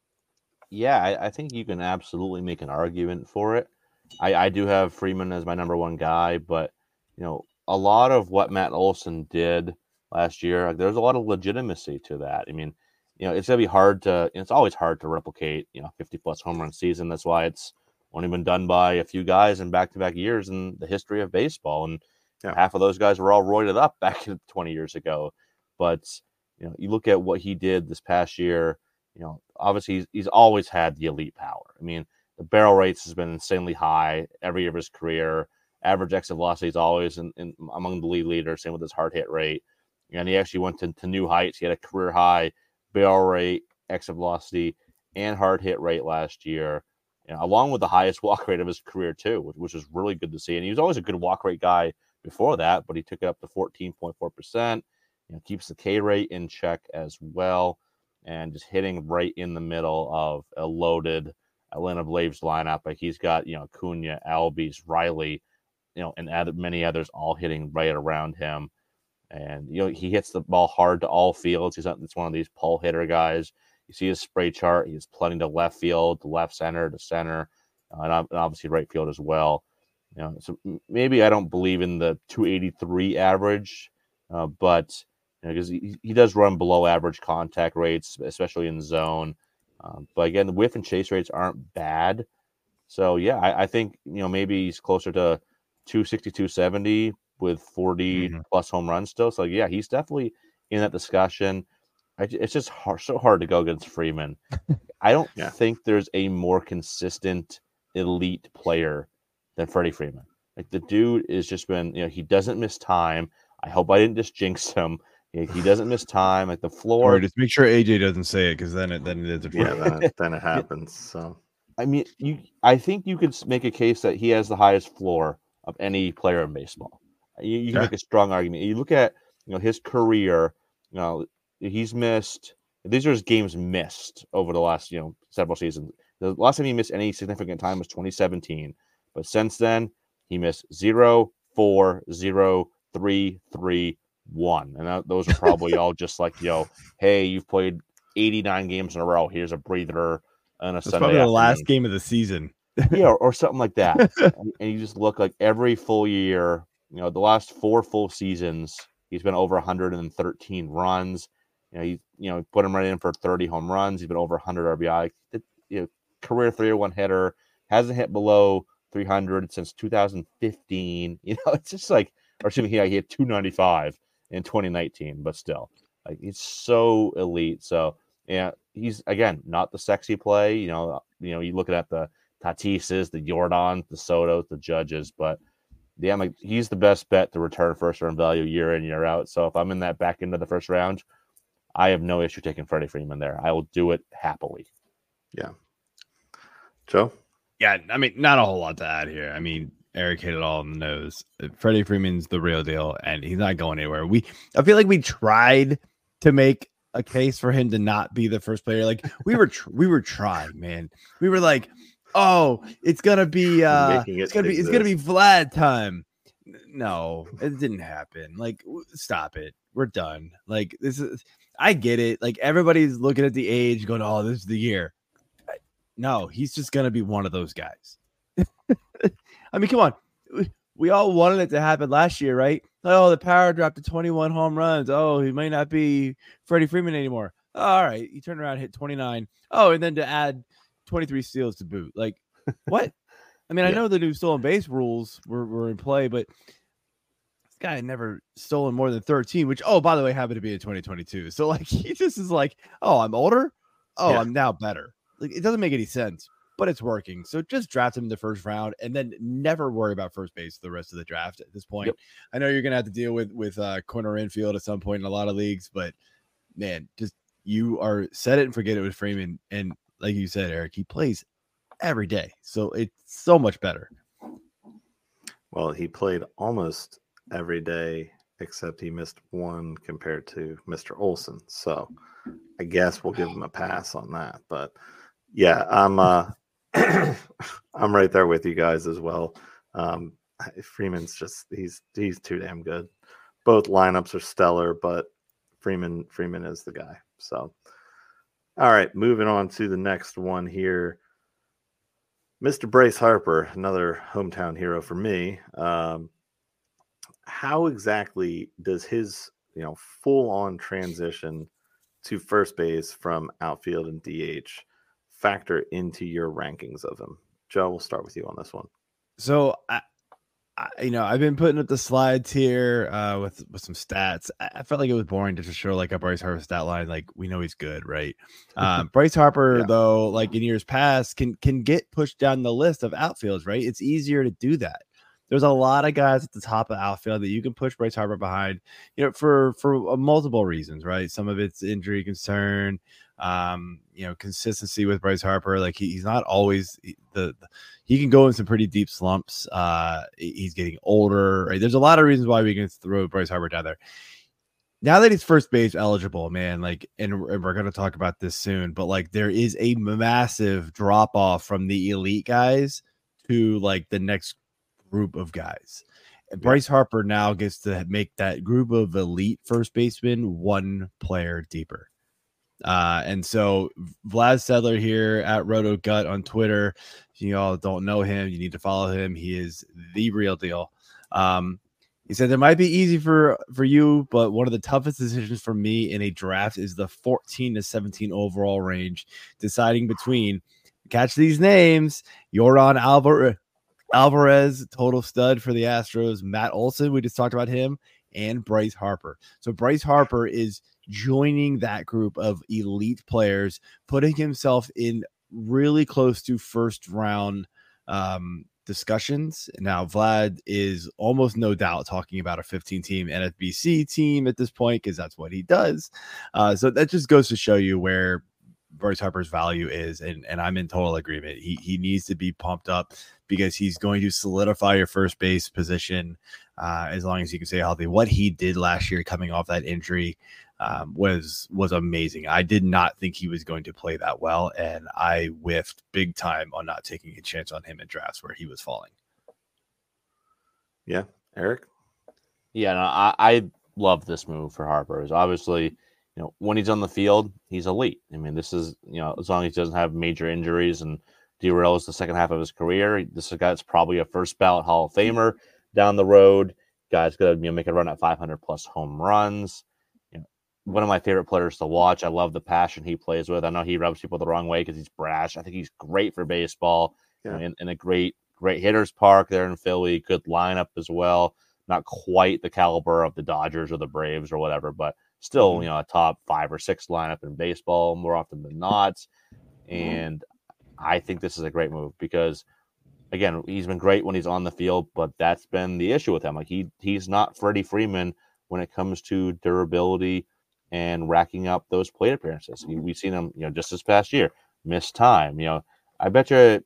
Yeah, I, I think you can absolutely make an argument for it. I, I do have Freeman as my number one guy, but you know, a lot of what Matt Olson did last year, like, there's a lot of legitimacy to that. I mean, you know, it's gonna be hard to. It's always hard to replicate, you know, fifty plus home run season. That's why it's only been done by a few guys in back-to-back years in the history of baseball, and yeah. half of those guys were all roided up back twenty years ago. But you know, you look at what he did this past year. You know, obviously he's, he's always had the elite power. I mean, the barrel rates has been insanely high every year of his career. Average exit velocity is always in, in among the league leaders. Same with his hard hit rate, and he actually went to, to new heights. He had a career high barrel rate, exit velocity, and hard hit rate last year, you know, along with the highest walk rate of his career too, which, which is really good to see. And he was always a good walk rate guy before that, but he took it up to fourteen point four percent. You know, keeps the K rate in check as well, and just hitting right in the middle of a loaded Atlanta Braves lineup. Like, he's got, you know, Cunha, Albies, Riley, you know, and other, many others all hitting right around him. And, you know, he hits the ball hard to all fields. He's not, it's one of these pull hitter guys. You see his spray chart. He's plenty to left field, to left center, to center, uh, and obviously right field as well. You know, so maybe I don't believe in the two eighty-three average, uh, but you know, because he, he does run below average contact rates, especially in zone. Um, but again, the whiff and chase rates aren't bad. So yeah, I, I think, you know, maybe he's closer to two sixty, two seventy with forty mm-hmm. plus home runs still. So yeah, he's definitely in that discussion. I, it's just hard, so hard to go against Freeman. I don't yeah. think there's a more consistent elite player than Freddie Freeman. Like, the dude is just been, you know, he doesn't miss time. I hope I didn't just jinx him. He, he doesn't miss time. Like, the floor. Or just make sure A J doesn't say it, because then it then it is a yeah, then it, then it happens. So I mean, you. I think you could s- make a case that he has the highest floor of any player in baseball. You, you can Yeah. make a strong argument. You look at you know his career. You know, he's missed. These are his games missed over the last you know several seasons. The last time he missed any significant time was twenty seventeen, but since then he missed zero, four, zero, three, three, one, and that, those are probably all just like yo, hey, you've played eighty-nine games in a row. Here's a breather on a That's Sunday probably the afternoon. last game of the season. Yeah, or, or something like that. and, and you just look like every full year, you know, the last four full seasons, he's been over one hundred thirteen runs. You know, he, you know, put him right in for thirty home runs. He's been over one hundred R B I. The, you know, career three oh one hitter, hasn't hit below three hundred since two thousand fifteen. You know, it's just like, or excuse me, he, he hit two ninety-five in twenty nineteen, but still, like, he's so elite. So, yeah, he's again not the sexy play. You know, you know, you looking at the Tatises, the Jordans, the Sotos, the Judges, but yeah, I'm like, he's the best bet to return first round value year in, year out. So if I'm in that back end of the first round, I have no issue taking Freddie Freeman there. I will do it happily. Yeah. Joe? Yeah, I mean, not a whole lot to add here. I mean, Eric hit it all on the nose. Freddie Freeman's the real deal, and he's not going anywhere. We, I feel like we tried to make a case for him to not be the first player. Like we were, tr- we were trying, man. We were like, oh, it's gonna be, uh, Making it it's gonna be, it's gonna be Vlad time. No, it didn't happen. Like, w- stop it. We're done. Like, this is, I get it. Like, everybody's looking at the age, going, oh, this is the year. No, he's just gonna be one of those guys. I mean, come on. We all wanted it to happen last year, right? Oh, the power dropped to twenty-one home runs. Oh, he might not be Freddie Freeman anymore. All right. He turned around and hit twenty-nine. Oh, and then to add twenty-three steals to boot. Like, what? I mean, Yeah. I know the new stolen base rules were, were in play, but this guy had never stolen more than thirteen, which, oh, by the way, happened to be in twenty twenty-two. So, like, he just is like, oh, I'm older. Oh, Yeah. I'm now better. Like, it doesn't make any sense, but it's working. So just draft him in the first round and then never worry about first base the rest of the draft at this point. Yep. I know you're going to have to deal with, with uh, corner infield at some point in a lot of leagues, but man, just you are set it and forget it with Freeman. And like you said, Eric, he plays every day. So it's so much better. Well, he played almost every day, except he missed one compared to Mister Olsen. So I guess we'll give him a pass on that. But yeah, I'm uh, I'm right there with you guys as well. Um, Freeman's just he's he's too damn good. Both lineups are stellar, but Freeman Freeman is the guy. So all right, moving on to the next one here. Mister Bryce Harper, another hometown hero for me. Um, how exactly does his, you know, full-on transition to first base from outfield and D H factor into your rankings of him? Joe, we'll start with you on this one. So I, I you know, I've been putting up the slides here uh, with with some stats. I, I felt like it was boring to just show like a Bryce Harper stat line. Like we know he's good, right? Um, Bryce Harper, Yeah. though, like in years past, can can get pushed down the list of outfields, right? It's easier to do that. There's a lot of guys at the top of outfield that you can push Bryce Harper behind, you know, for for uh, multiple reasons, right? Some of it's injury concern, um, you know, consistency with Bryce Harper. Like he, he's not always the, the he can go in some pretty deep slumps. Uh, he's getting older, right? There's a lot of reasons why we can throw Bryce Harper down there. Now that he's first base eligible, man, like, and, and we're going to talk about this soon, but like there is a massive drop off from the elite guys to like the next group of guys. And Bryce Harper now gets to make that group of elite first basemen one player deeper. Uh, and so Vlad Sedler here at Roto Gut on Twitter. If you all don't know him, you need to follow him. He is the real deal. Um, he said it might be easy for, for you, but one of the toughest decisions for me in a draft is the fourteen to seventeen overall range, deciding between, catch these names, Yordan Alvarez, Alvarez, total stud for the Astros, Matt Olson, we just talked about him, and Bryce Harper. So Bryce Harper is joining that group of elite players, putting himself in really close to first round um, discussions. Now, Vlad is almost no doubt talking about a fifteen team N F B C team at this point, because that's what he does. Uh, so that just goes to show you where Bryce Harper's value is, and, and I'm in total agreement. He he needs to be pumped up because he's going to solidify your first base position uh, as long as he can stay healthy. What he did last year coming off that injury um, was was amazing. I did not think he was going to play that well, and I whiffed big time on not taking a chance on him in drafts where he was falling. Yeah, Eric? Yeah, no, I, I love this move for Harper. Is obviously, you know, when he's on the field, he's elite. I mean, this is, you know, as long as he doesn't have major injuries and derails the second half of his career, this is a guy that's probably a first ballot Hall of Famer down the road. Guy's gonna, you know, make a run at five hundred plus home runs. You know, one of my favorite players to watch. I love the passion he plays with. I know he rubs people the wrong way because he's brash. I think he's great for baseball. Yeah. You know, in, in a great, great hitters park there in Philly. Good lineup as well. Not quite the caliber of the Dodgers or the Braves or whatever, but still, mm-hmm. you know, a top five or six lineup in baseball more often than not. And I think this is a great move because, again, he's been great when he's on the field, but that's been the issue with him. Like he he's not Freddie Freeman when it comes to durability and racking up those plate appearances. We've seen him, you know, just this past year, miss time. You know, I bet you.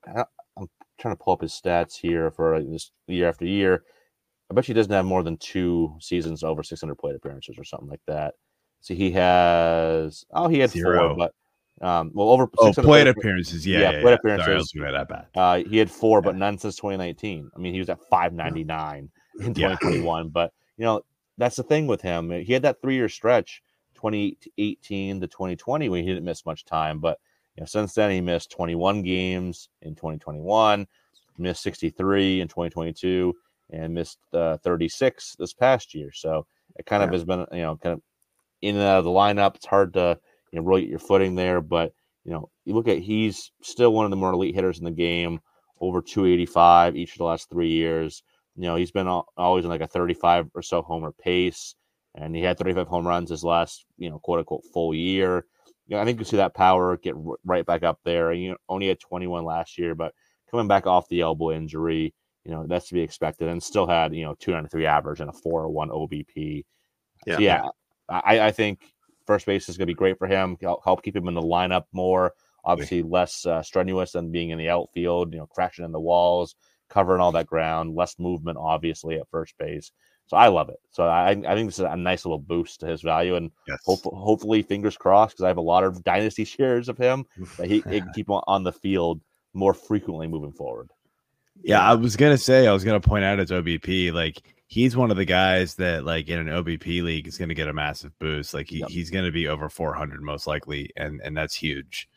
I'm trying to pull up his stats here for this year after year. I bet he doesn't have more than two seasons over six hundred plate appearances or something like that. So he has, oh, he had Zero. four, but, um, well, over oh, plate appearances. Yeah, yeah, yeah, plate yeah. appearances. Sorry, I was doing that bad. Uh, he had four, yeah. but none since twenty nineteen. I mean, he was at five ninety-nine yeah. in twenty twenty-one, yeah. but, you know, that's the thing with him. He had that three year stretch, twenty eighteen to twenty twenty, when he didn't miss much time, but, you know, since then he missed twenty-one games in twenty twenty-one, missed sixty-three in twenty twenty-two, and missed uh, thirty-six this past year. So it kind of yeah. has been, you know, kind of in and out of the lineup. It's hard to, you know, really get your footing there. But, you know, you look at, he's still one of the more elite hitters in the game, over two eighty-five each of the last three years. You know, he's been always in like a thirty-five or so homer pace, and he had thirty-five home runs his last, you know, quote unquote full year. You know, I think you see that power get r- right back up there. You know, only had twenty-one last year, but coming back off the elbow injury, you know, that's to be expected, and still had, you know, two ninety-three average and a four oh one O B P. Yeah, so yeah, yeah. I, I think first base is going to be great for him. Help keep him in the lineup more. Obviously, yeah. less uh, strenuous than being in the outfield, you know, crashing in the walls, covering all that ground, less movement, obviously, at first base. So I love it. So I, I think this is a nice little boost to his value, and yes. hopefully, hopefully, fingers crossed, because I have a lot of dynasty shares of him, that he, he can keep on, on the field more frequently moving forward. Yeah, I was gonna say, I was gonna point out his O B P. Like, he's one of the guys that, like, in an O B P league is gonna get a massive boost. Like, he, yep. he's gonna be over four hundred most likely, and and that's huge.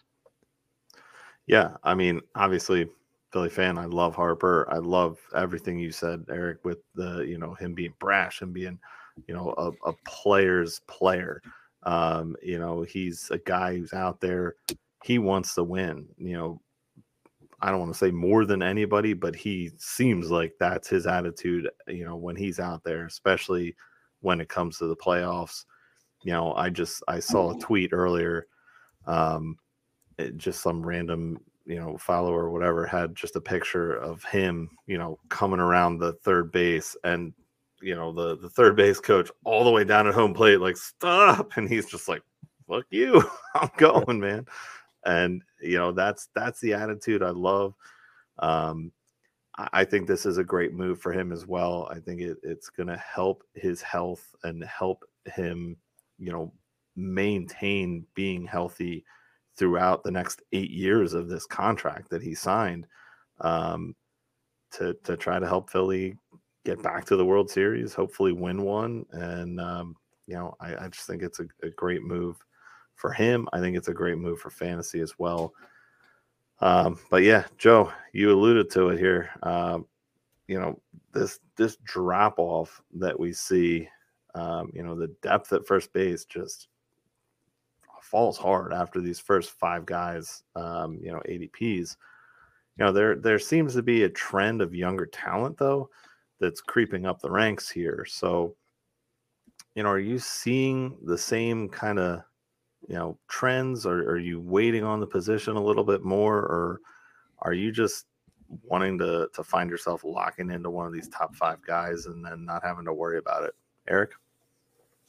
Yeah, I mean, obviously, Philly fan. I love Harper. I love everything you said, Eric, with the, you know, him being brash and being, you know, a, a player's player. Um, you know, he's a guy who's out there. He wants to win. You know, I don't want to say more than anybody, but he seems like that's his attitude, you know, when he's out there, especially when it comes to the playoffs. You know, I just, I saw a tweet earlier, um, it, just some random, you know, follower or whatever had just a picture of him, you know, coming around the third base, and, you know, the, the third base coach all the way down at home plate, like, stop. And he's just like, fuck you. I'm going, man. And, you know, that's that's the attitude I love. Um, I, I think this is a great move for him as well. I think it, it's going to help his health and help him, you know, maintain being healthy throughout the next eight years of this contract that he signed, um, to to try to help Philly get back to the World Series, hopefully win one. And, um, you know, I, I just think it's a, a great move for him. I think it's a great move for fantasy as well. Um, but yeah, Joe, you alluded to it here. Um, you know, this this drop off that we see, um, you know, the depth at first base just falls hard after these first five guys, um, you know, A D Ps. You know, there there seems to be a trend of younger talent, though, that's creeping up the ranks here. So, you know, are you seeing the same kind of, you know, trends, or are you waiting on the position a little bit more, or are you just wanting to to find yourself locking into one of these top five guys and then not having to worry about it? Eric?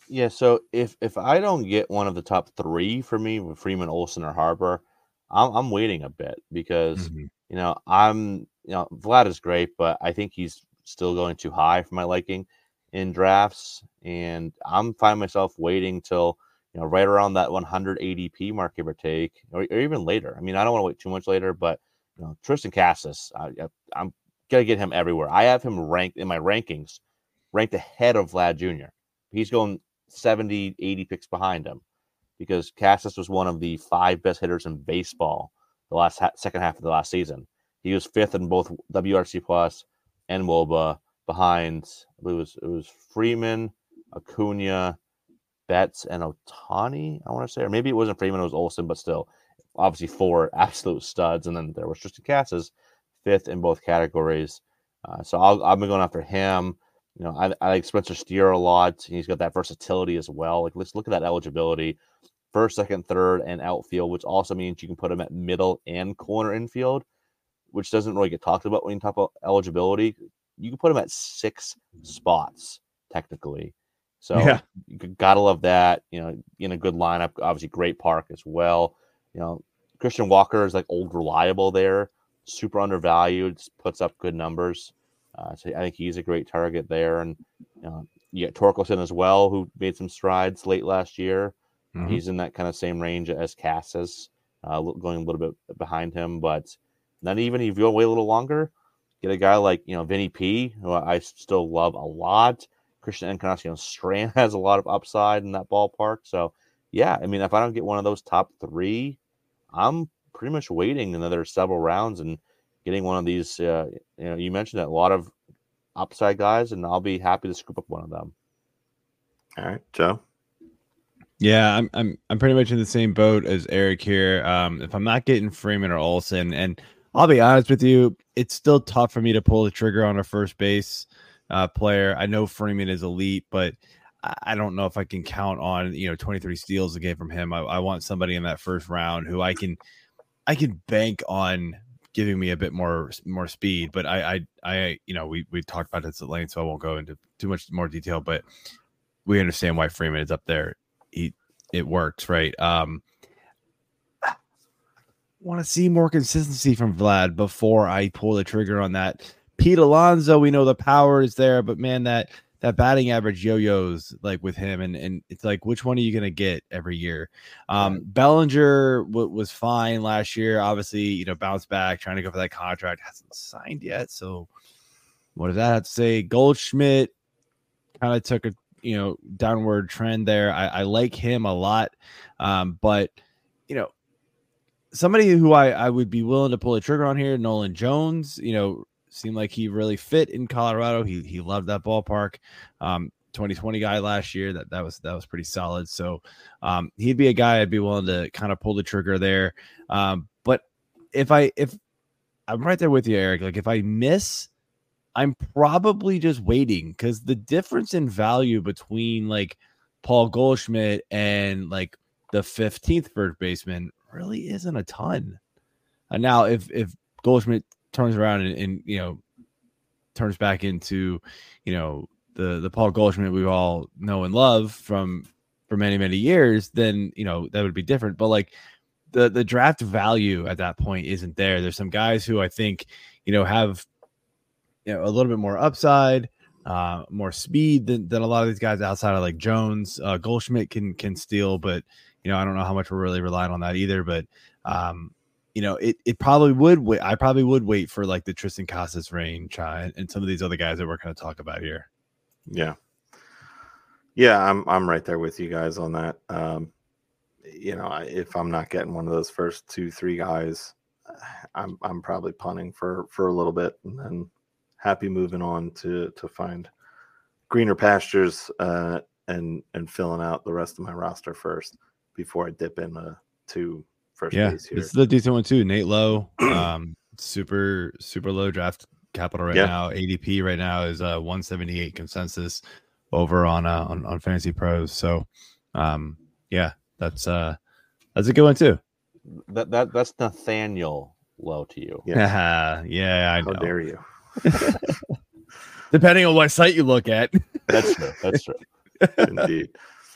Yeah, so if if I don't get one of the top three for me, with Freeman, Olsen, or Harper, I'm I'm waiting a bit because Mm-hmm. you know I'm you know Vlad is great, but I think he's still going too high for my liking in drafts, and I'm finding myself waiting till you know right around that one hundred A D P mark, give or take, or, or even later. I mean, I don't want to wait too much later, but you know Tristan Cassis, I, I, I'm gonna get him everywhere. I have him ranked in my rankings, ranked ahead of Vlad Junior He's going seventy, eighty picks behind him because Cassis was one of the five best hitters in baseball the last ha- second half of the last season. He was fifth in both W R C Plus and W O B A behind, I believe it was, it was Freeman, Acuna, Betts, and Ohtani, I want to say. Or maybe it wasn't Freeman, it was Olsen, but still, obviously four absolute studs. And then there was Tristan Cassis, fifth in both categories. Uh, so I'll, I've been going after him. You know, I, I like Spencer Steer a lot. He's got that versatility as well. Like, let's look at that eligibility. First, second, third, and outfield, which also means you can put him at middle and corner infield, which doesn't really get talked about when you talk about eligibility. You can put him at six spots, technically. So Yeah. you gotta love that. You know, in a good lineup, obviously great park as well. You know, Christian Walker is like old reliable there, super undervalued, puts up good numbers. Uh, so I think he's a great target there. And you know, you get Torkelson as well, who made some strides late last year. Mm-hmm. He's in that kind of same range as Cassis, uh, going a little bit behind him. But not even if you go wait a little longer, get a guy like you know Vinny P, who I still love a lot. Christian Encarnacion Strand has a lot of upside in that ballpark. So yeah, I mean, if I don't get one of those top three, I'm pretty much waiting another several rounds and getting one of these. Uh, you know, you mentioned that a lot of upside guys, and I'll be happy to scoop up one of them. All right, Joe. Yeah, I'm I'm I'm pretty much in the same boat as Eric here. Um, if I'm not getting Freeman or Olsen, and I'll be honest with you, it's still tough for me to pull the trigger on a first base uh, player. I know Freeman is elite, but I don't know if I can count on you know twenty-three steals a game from him. I, I want somebody in that first round who I can I can bank on giving me a bit more more speed. But I I, I you know we we talked about this at length, so I won't go into too much more detail. But we understand why Freeman is up there. He, it works, right? Um, want to see more consistency from Vlad before I pull the trigger on that. Pete Alonso, we know the power is there, but man, that that batting average yo-yos like with him, and and it's like, which one are you gonna get every year? Um, right. Bellinger w- was fine last year, obviously, you know, bounced back, trying to go for that contract, hasn't signed yet. So, what does that have to say? Goldschmidt kind of took a you know downward trend there. I, I like him a lot, um, but you know, somebody who I I would be willing to pull the trigger on here, Nolan Jones, you know. Seemed like he really fit in Colorado. He he loved that ballpark. Um, twenty twenty guy last year. That that was that was pretty solid. So um, he'd be a guy I'd be willing to kind of pull the trigger there. Um, but if I if I'm right there with you, Eric. Like if I miss, I'm probably just waiting because the difference in value between like Paul Goldschmidt and like the fifteenth first baseman really isn't a ton. And now if if Goldschmidt turns around and, and you know turns back into you know the the Paul Goldschmidt we all know and love from for many many years, then you know that would be different. But like the the draft value at that point isn't there. There's some guys who I think you know have you know a little bit more upside, uh more speed than, than a lot of these guys outside of like Jones. uh Goldschmidt can can steal, but you know I don't know how much we're really relying on that either. But um You know, it, it probably would wait. I probably would wait for like the Tristan Casas range uh, and some of these other guys that we're going to talk about here. Yeah. Yeah, I'm I'm right there with you guys on that. Um, you know, if I'm not getting one of those first two, three guys, I'm I'm probably punting for, for a little bit and then happy moving on to to find greener pastures uh, and and filling out the rest of my roster first before I dip in uh, to first yeah, base here. This is the decent one too. Nate Lowe, um, super super low draft capital right yeah. now. A D P right now is uh one seventy-eight consensus over on uh on, on Fantasy Pros. So, um, yeah, that's uh that's a good one too. That that that's Nathaniel Lowe to you. Yeah, yeah, I know. How dare you? Depending on what site you look at. That's true. That's true. Indeed.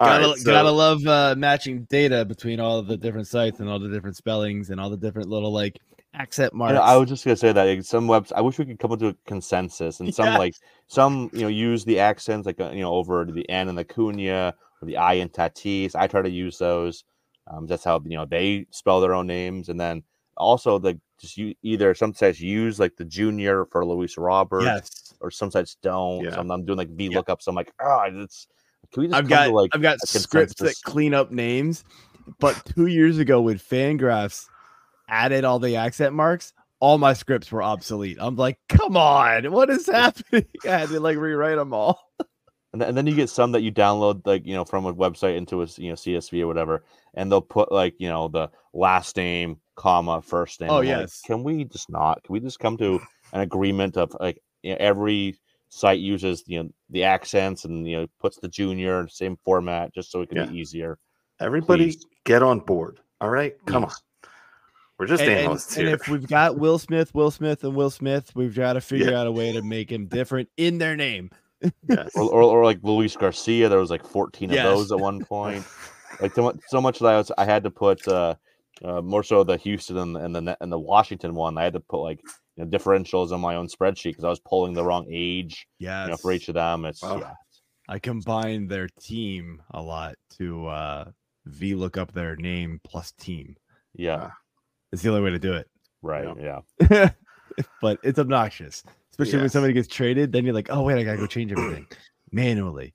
All gotta right, so- gotta love uh, matching data between all of the different sites and all the different spellings and all the different little like accent I, marks. know, I was just gonna say that like, some webs. I wish we could come to a consensus, and some Yes. like some you know use the accents like uh, you know over the N and the Cunha or the I and Tatis. I try to use those. Um, that's how you know they spell their own names, and then also the just you either some sites use like the junior for Luis Robert, yes. or some sites don't. Yeah. So I'm, I'm doing like V Yeah. lookups. I'm like, oh, it's can we just I've come got to like I've got a scripts that consensus? clean up names, but two years ago when Fangraphs added all the accent marks, all my scripts were obsolete. I'm like, come on, what is happening? I had to like rewrite them all. And then, and then you get some that you download like you know from a website into a you know C S V or whatever, and they'll put like you know the last name, comma, first name. Oh, I'm like, yes. can we just not? Can we just come to an agreement of like you know, every site uses you know the accents and you know puts the junior same format just so it can Yeah. be easier. Everybody Please. get on board. All right, come on. Please. We're just And, and, analysts and here. if we've got Will Smith, Will Smith, and Will Smith, we've got to figure Yeah. out a way to make him different in their name. Yes. Or, or, or like Luis Garcia, there was like fourteen Yes. of those at one point. Like so much, so much that I was, I had to put uh, uh, more so the Houston and, and the and the Washington one. I had to put like you know differentials on my own spreadsheet because I was pulling the wrong age. Yes. You know, for each of them, it's Wow. yeah, I combine their team a lot to uh, V look up their name plus team. yeah, Wow. It's the only way to do it. right, Yeah. yeah. But it's obnoxious, especially when Yes. somebody gets traded. Then you're like, oh wait, I gotta go change everything manually.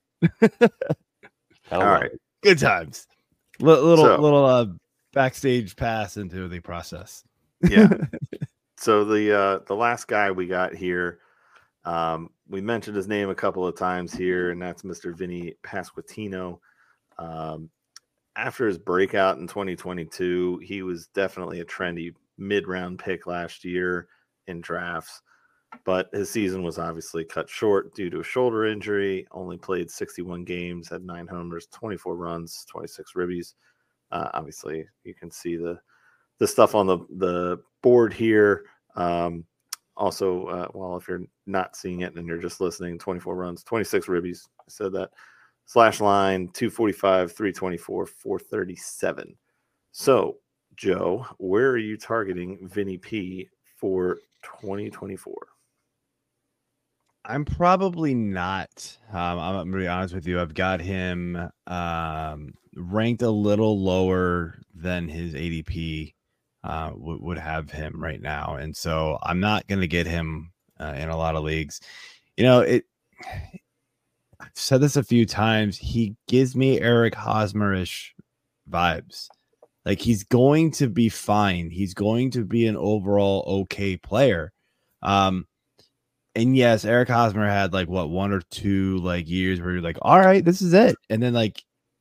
All All right. Good times. L- little So- little uh, backstage pass into the process. Yeah. So the uh the last guy we got here, um, we mentioned his name a couple of times here, and that's Mister Vinny Pasquantino. Um, after his breakout in twenty twenty-two, he was definitely a trendy mid-round pick last year in drafts, but his season was obviously cut short due to a shoulder injury. Only played sixty-one games, had nine homers, twenty-four runs, twenty-six ribbies. Uh, obviously, you can see the the stuff on the the board here. Um, also, uh, well, if you're not seeing it and you're just listening, twenty-four runs, twenty-six ribbies. I said that. Slash line two forty-five, three twenty-four, four thirty-seven. So, Joe, where are you targeting Vinny P for twenty twenty-four? I'm probably not. Um, I'm, I'm gonna be honest with you. I've got him um, ranked a little lower than his A D P uh, w- would have him right now, and so I'm not going to get him uh, in a lot of leagues. You know, it. I've said this a few times. He gives me Eric Hosmer-ish vibes. Like he's going to be fine. He's going to be an overall okay player. Um, and yes, Eric Hosmer had like what one or two like years where you're like, all right, this is it. And then like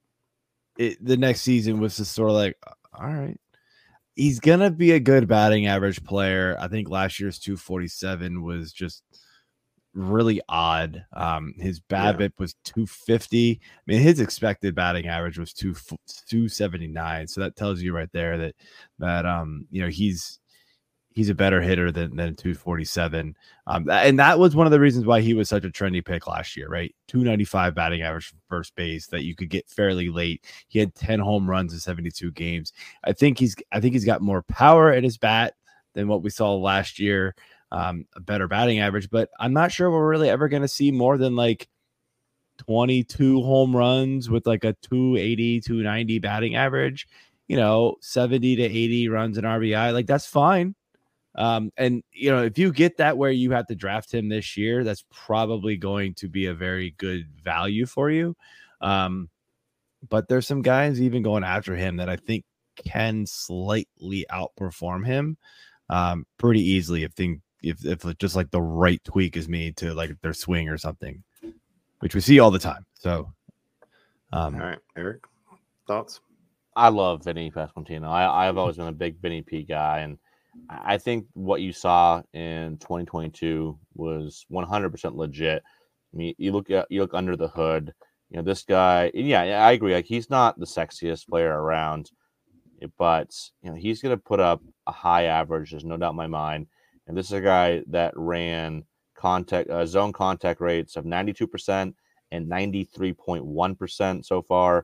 it, the next season was just sort of like, all right, he's gonna be a good batting average player. I think last year's two forty-seven was just really odd. Um, his BABIP was two fifty. I mean, his expected batting average was two two seventy-nine. So that tells you right there that that um, you know, he's he's a better hitter than than two forty-seven. Um, and that was one of the reasons why he was such a trendy pick last year, right? two ninety-five batting average from first base that you could get fairly late. He had ten home runs in seventy-two games. I think he's I think he's got more power at his bat than what we saw last year. Um, a better batting average, but I'm not sure we're really ever going to see more than like twenty-two home runs with like a two eighty, two ninety batting average, you know, seventy to eighty runs in R B I. Like that's fine. Um, and you know, if you get that where you have to draft him this year, that's probably going to be a very good value for you. Um, but there's some guys even going after him that I think can slightly outperform him um, pretty easily if things if if just like the right tweak is made to like their swing or something, which we see all the time. So, um, All right, Eric, thoughts? I love Vinny Pasquantino. I, I've always been a big Vinny P guy, and I think what you saw in twenty twenty-two was one hundred percent legit. I mean, you look at you look under the hood. You know, this guy. Yeah, I agree. Like he's not the sexiest player around, but you know he's going to put up a high average. There's no doubt in my mind. And this is a guy that ran contact uh, zone contact rates of ninety-two percent and ninety-three point one percent so far.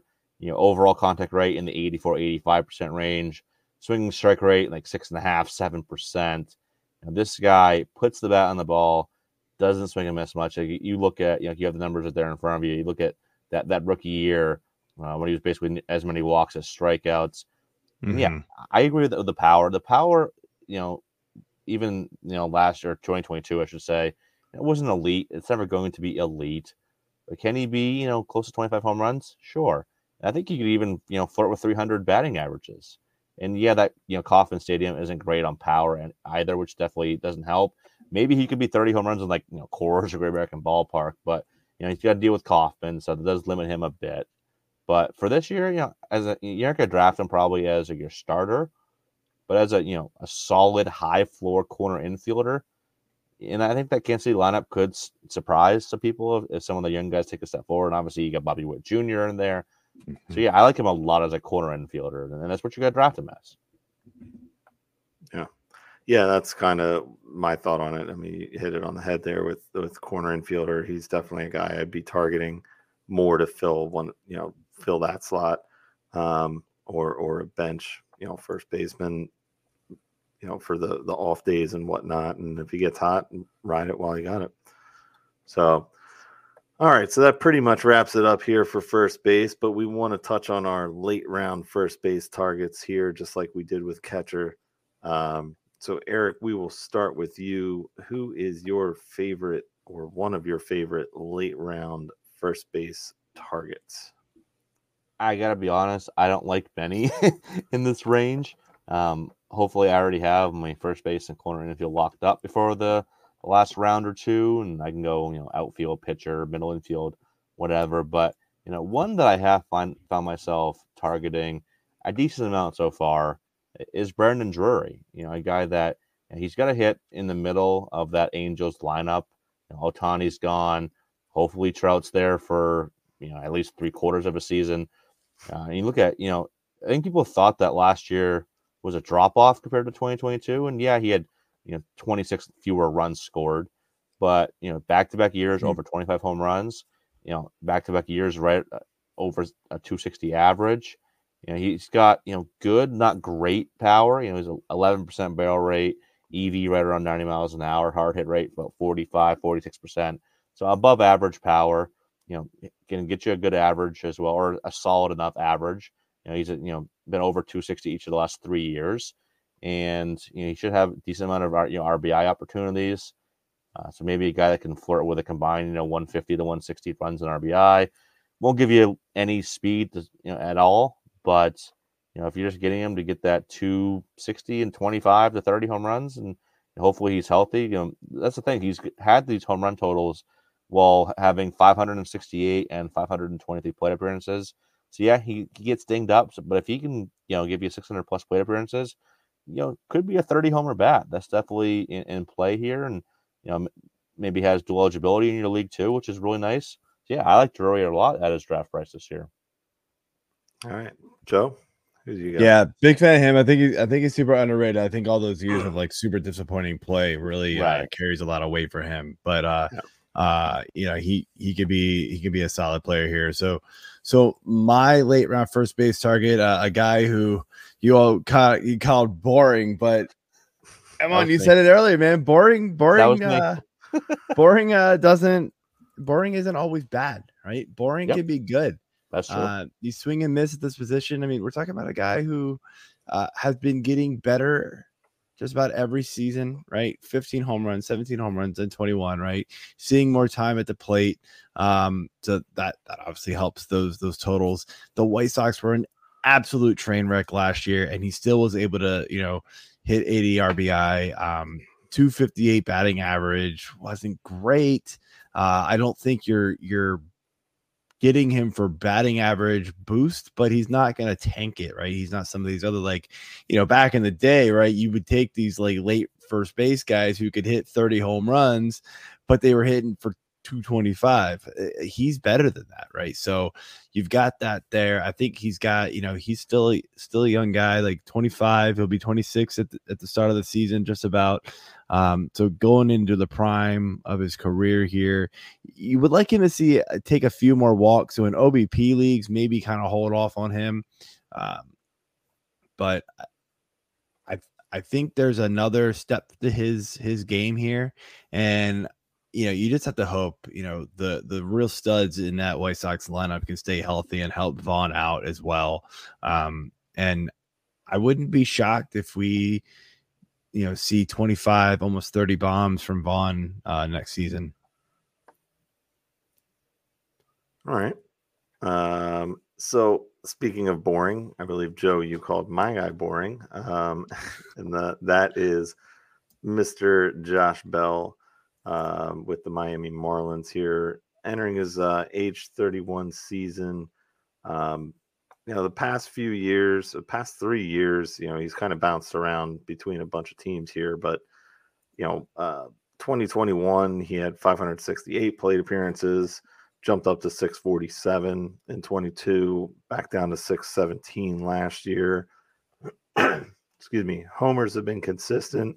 You know, overall contact rate in the eighty-four, eighty-five percent range, swinging strike rate like six and a half, seven percent. And this guy puts the bat on the ball, doesn't swing and miss much. Like you look at, you know, you have the numbers right there in front of you. You look at that that rookie year uh, when he was basically as many walks as strikeouts. Mm-hmm. Yeah, I agree with the, the power. The power, you know, even you know last year, twenty twenty-two, I should say, it wasn't elite. It's never going to be elite. But can he be, you know, close to twenty-five home runs? Sure. I think you could even, you know, flirt with three hundred batting averages. And yeah, that, you know, Kauffman Stadium isn't great on power and either, which definitely doesn't help. Maybe he could be thirty home runs in like, you know, Coors or Great American Ballpark, but, you know, he's got to deal with Kauffman, so that does limit him a bit. But for this year, you know, as a, you're not going to draft him probably as a, your starter, but as a, you know, a solid high floor corner infielder. And I think that Kansas City lineup could s- surprise some people if, if some of the young guys take a step forward. And obviously, you got Bobby Witt Junior in there. So, yeah, I like him a lot as a corner infielder, and that's what you got to draft him as. Yeah. Yeah, that's kind of my thought on it. I mean, you hit it on the head there with, with corner infielder. He's definitely a guy I'd be targeting more to fill one, you know, fill that slot um, or or a bench, you know, first baseman, you know, for the, the off days and whatnot. And if he gets hot, ride it while you got it. So, all right. So that pretty much wraps it up here for first base, but we want to touch on our late round first base targets here, just like we did with catcher. Um, so Eric, we will start with you. Who is your favorite or one of your favorite late round first base targets? I got to be honest, I don't like Benny in this range. Um, hopefully I already have my first base and corner infield locked up before the, the last round or two, and I can go, you know, outfield, pitcher, middle infield, whatever. But, you know, one that I have find, found myself targeting a decent amount so far is Brandon Drury. You know, a guy that you know, he's got a hit in the middle of that Angels lineup. You know, Ohtani's gone. Hopefully Trout's there for, you know, at least three quarters of a season. Uh, and you look at, you know, I think people thought that last year was a drop off compared to twenty twenty-two. And yeah, he had, you know, twenty-six fewer runs scored, but, you know, back to back years, mm-hmm. over twenty-five home runs, you know, back to back years, right uh, over a two sixty average. You know, he's got, you know, good, not great power. You know, he's an eleven percent barrel rate, E V right around ninety miles an hour, hard hit rate about forty-five, forty-six percent. So above average power, you know, can get you a good average as well, or a solid enough average. You know, he's, you know, been over two sixty each of the last three years. And, you know, he should have a decent amount of, you know, R B I opportunities. Uh, so maybe a guy that can flirt with a combined, you know, one fifty to one sixty runs in R B I. Won't give you any speed, to, you know, at all. But, you know, if you're just getting him to get that two sixty and twenty-five to thirty home runs, and hopefully he's healthy, you know, that's the thing. He's had these home run totals while having five sixty-eight and five twenty-three plate appearances. So, yeah, he, he gets dinged up. But if he can, you know, give you six hundred plus plate appearances, you know, could be a thirty homer bat. That's definitely in, in play here. And, you know, maybe has dual eligibility in your league too, which is really nice. So, yeah, I like Drury a lot at his draft price this year. All right, Joe, who do you got? Yeah, big fan of him. I think he, I think he's super underrated. I think all those years of like super disappointing play really right. uh, carries a lot of weight for him. But uh, yeah. uh, you know, he he could be he could be a solid player here. So so my late round first base target, uh, a guy who you all called you called boring, but come on, you me. said it earlier, man. Boring, boring, uh, boring uh, doesn't boring isn't always bad, right? Boring yep. can be good. That's true. Uh, you swing and miss at this position. I mean, we're talking about a guy who uh, has been getting better just about every season, right? fifteen home runs, seventeen home runs, and twenty-one, right? Seeing more time at the plate. Um, so that that obviously helps those those totals. The White Sox were an absolute train wreck last year, and he still was able to, you know, hit eighty R B I. Um, two fifty-eight batting average wasn't great. Uh, I don't think you're you're getting him for batting average boost, but he's not going to tank it, right? He's not some of these other, like, you know, back in the day, right? You would take these like late first base guys who could hit thirty home runs, but they were hitting for two twenty-five. He's better than that, right? So you've got that there. I think he's got, you know, he's still still a young guy, like twenty-five. He'll be twenty-six at the, at the start of the season, just about. Um, so going into the prime of his career here, you would like him to see take a few more walks. So in O B P leagues, maybe kind of hold off on him. Um, but I I think there's another step to his his game here, and you know, you just have to hope, you know, the the real studs in that White Sox lineup can stay healthy and help Vaughn out as well. Um, and I wouldn't be shocked if we, you know, see twenty-five, almost thirty bombs from Vaughn uh, next season. All right. Um, so speaking of boring, I believe, Joe, you called my guy boring. Um, and the, that is Mister Josh Bell um, with the Miami Marlins here, entering his uh, age thirty-one season. Um, you know, the past few years, the past three years, you know, he's kind of bounced around between a bunch of teams here. But, you know, uh, twenty twenty-one, he had five hundred sixty-eight plate appearances, jumped up to six forty-seven in twenty-two, back down to six seventeen last year. Excuse me. Homers have been consistent.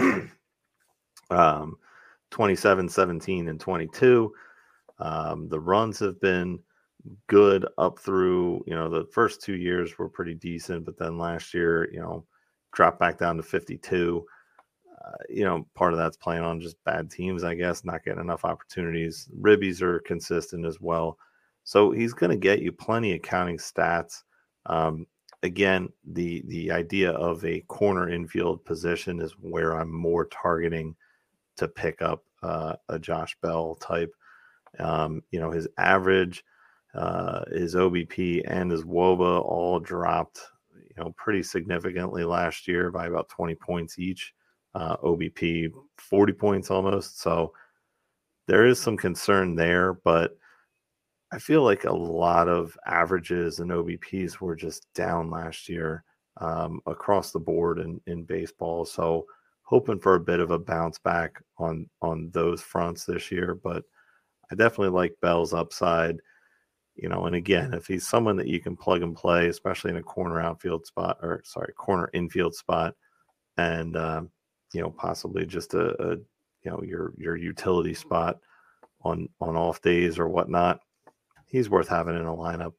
um, twenty-seven, seventeen, and twenty-two. Um, the runs have been good up through, you know, the first two years were pretty decent, but then last year, you know, dropped back down to fifty-two. Uh, you know, part of that's playing on just bad teams, I guess, not getting enough opportunities. Ribbies are consistent as well. So he's going to get you plenty of counting stats. Um, again, the the idea of a corner infield position is where I'm more targeting to pick up uh, a Josh Bell type. Um, you know, his average, uh, his O B P, and his W O B A all dropped, you know, pretty significantly last year by about twenty points each. Uh, O B P forty points almost. So there is some concern there, but I feel like a lot of averages and O B Ps were just down last year um, across the board in, in baseball. So hoping for a bit of a bounce back on on those fronts this year, but I definitely like Bell's upside. You know, and again, if he's someone that you can plug and play, especially in a corner outfield spot, or sorry, corner infield spot, and um, you know, possibly just a, a you know your your utility spot on on off days or whatnot, he's worth having in a lineup,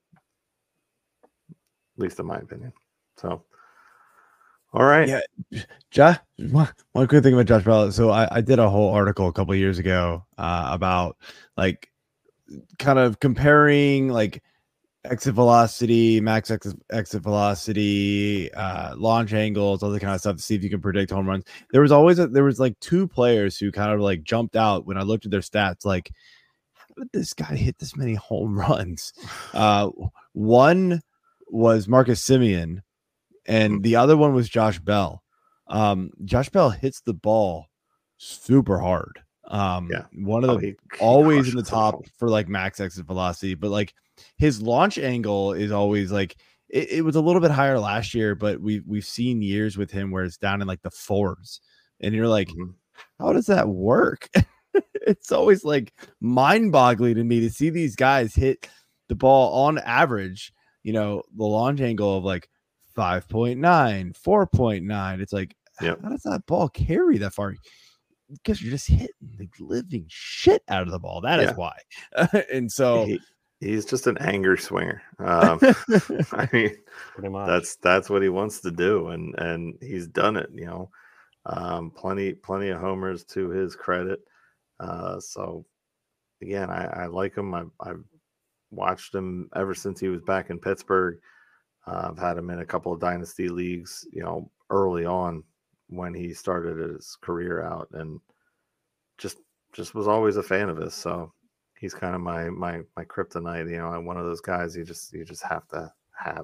at least in my opinion. So, all right, Yeah, Josh. One good thing about Josh Bell. So I, I did a whole article a couple of years ago uh, about like kind of comparing like exit velocity, max exit, exit velocity, uh, launch angles, all that kind of stuff to see if you can predict home runs. There was always a, there was like two players who kind of like jumped out when I looked at their stats. Like, how did this guy hit this many home runs? Uh, one was Marcus Semien, and the other one was Josh Bell. Um, Josh Bell hits the ball super hard. Um, yeah, one of the oh, he, he always in the crushes top ball. for like max exit velocity, but like his launch angle is always like it, it was a little bit higher last year, but we've we've seen years with him where it's down in like the fours, and you're like, Mm-hmm. how does that work? It's always like mind-boggling to me to see these guys hit the ball on average, you know, the launch angle of like five point nine, four point nine. It's like, Yep. how does that ball carry that far? Because you're just hitting the living shit out of the ball. That Yeah. is why. And so He, he's just an angry swinger. Um, I mean, Pretty much. that's that's what he wants to do, and and he's done it. You know, um, plenty plenty of homers to his credit. Uh, so again, I, I like him. I, I've watched him ever since he was back in Pittsburgh. Uh, I've had him in a couple of dynasty leagues, you know, early on when he started his career out, and just just was always a fan of his. So he's kind of my my my kryptonite. You know, I'm one of those guys you just you just have to have.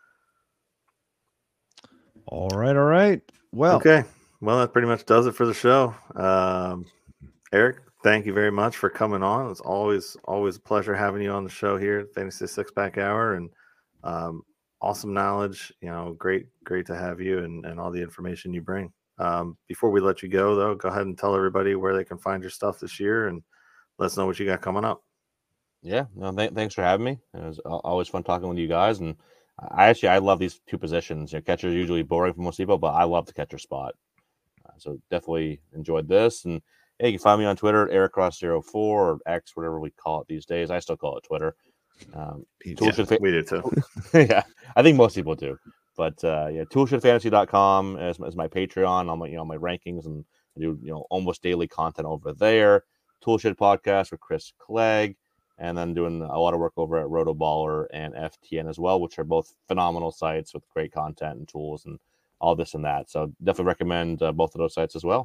all right, all right. Well, Okay, well that pretty much does it for the show. Um, Eric, thank you very much for coming on. It's always always a pleasure having you on the show here at Fantasy Six Pack Hour, and um, awesome knowledge. You know, great great to have you and, and all the information you bring. Um, before we let you go, though, go ahead and tell everybody where they can find your stuff this year and let us know what you got coming up. Yeah, no, th- thanks for having me. It was always fun talking with you guys, and I actually I love these two positions. You know, catcher is usually boring for most people, but I love the catcher spot. Uh, so definitely enjoyed this. And hey, you can find me on Twitter at Eric Cross zero four or X, whatever we call it these days. I still call it Twitter. Um, Yeah, fa- we do too. Yeah, I think most people do. But uh, yeah, toolshed fantasy dot com is, is my Patreon. On my you know my rankings, and I do you know almost daily content over there. Toolshed podcast with Chris Clegg, and then doing a lot of work over at Rotoballer and F T N as well, which are both phenomenal sites with great content and tools and all this and that. So definitely recommend uh, both of those sites as well.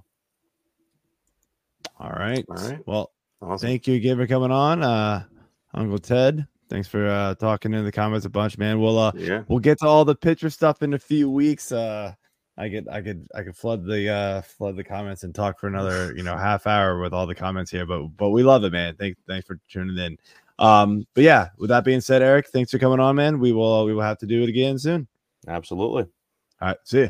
All right. All right. Well, Awesome. thank you again for coming on, uh, Uncle Ted. Thanks for uh, talking in the comments a bunch, man. We'll uh, Yeah. we'll get to all the pitcher stuff in a few weeks. Uh, I get I could I could flood the uh, flood the comments and talk for another you know half hour with all the comments here, but but we love it, man. Thanks thanks for tuning in. Um, but yeah, with that being said, Eric, thanks for coming on, man. We will we will have to do it again soon. Absolutely. All right, see you.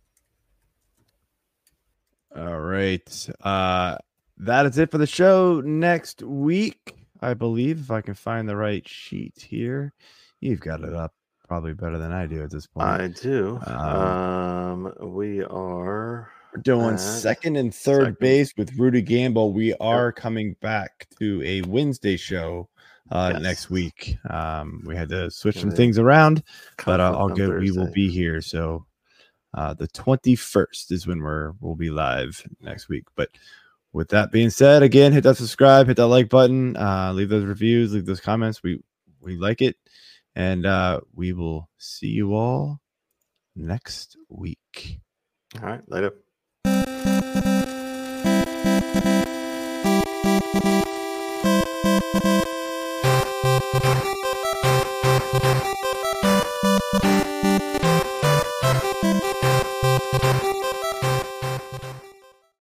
All right. Uh, that is it for the show. Next week, I believe, if I can find the right sheet here. You've got it up probably better than I do at this point. I do. Um, Um, we are We're doing at second and third second. base with Rudy Gamble. We are coming back to a Wednesday show uh, Yes. next week. Um, we had to switch some Yeah. things around, but uh, conflict I'll on get. We will Thursday. be here. So uh, the twenty-first is when we're we'll be live next week. But with that being said, again, hit that subscribe, hit that like button, uh, leave those reviews, leave those comments. We we like it, and uh, we will see you all next week. All right. Later. Thank you.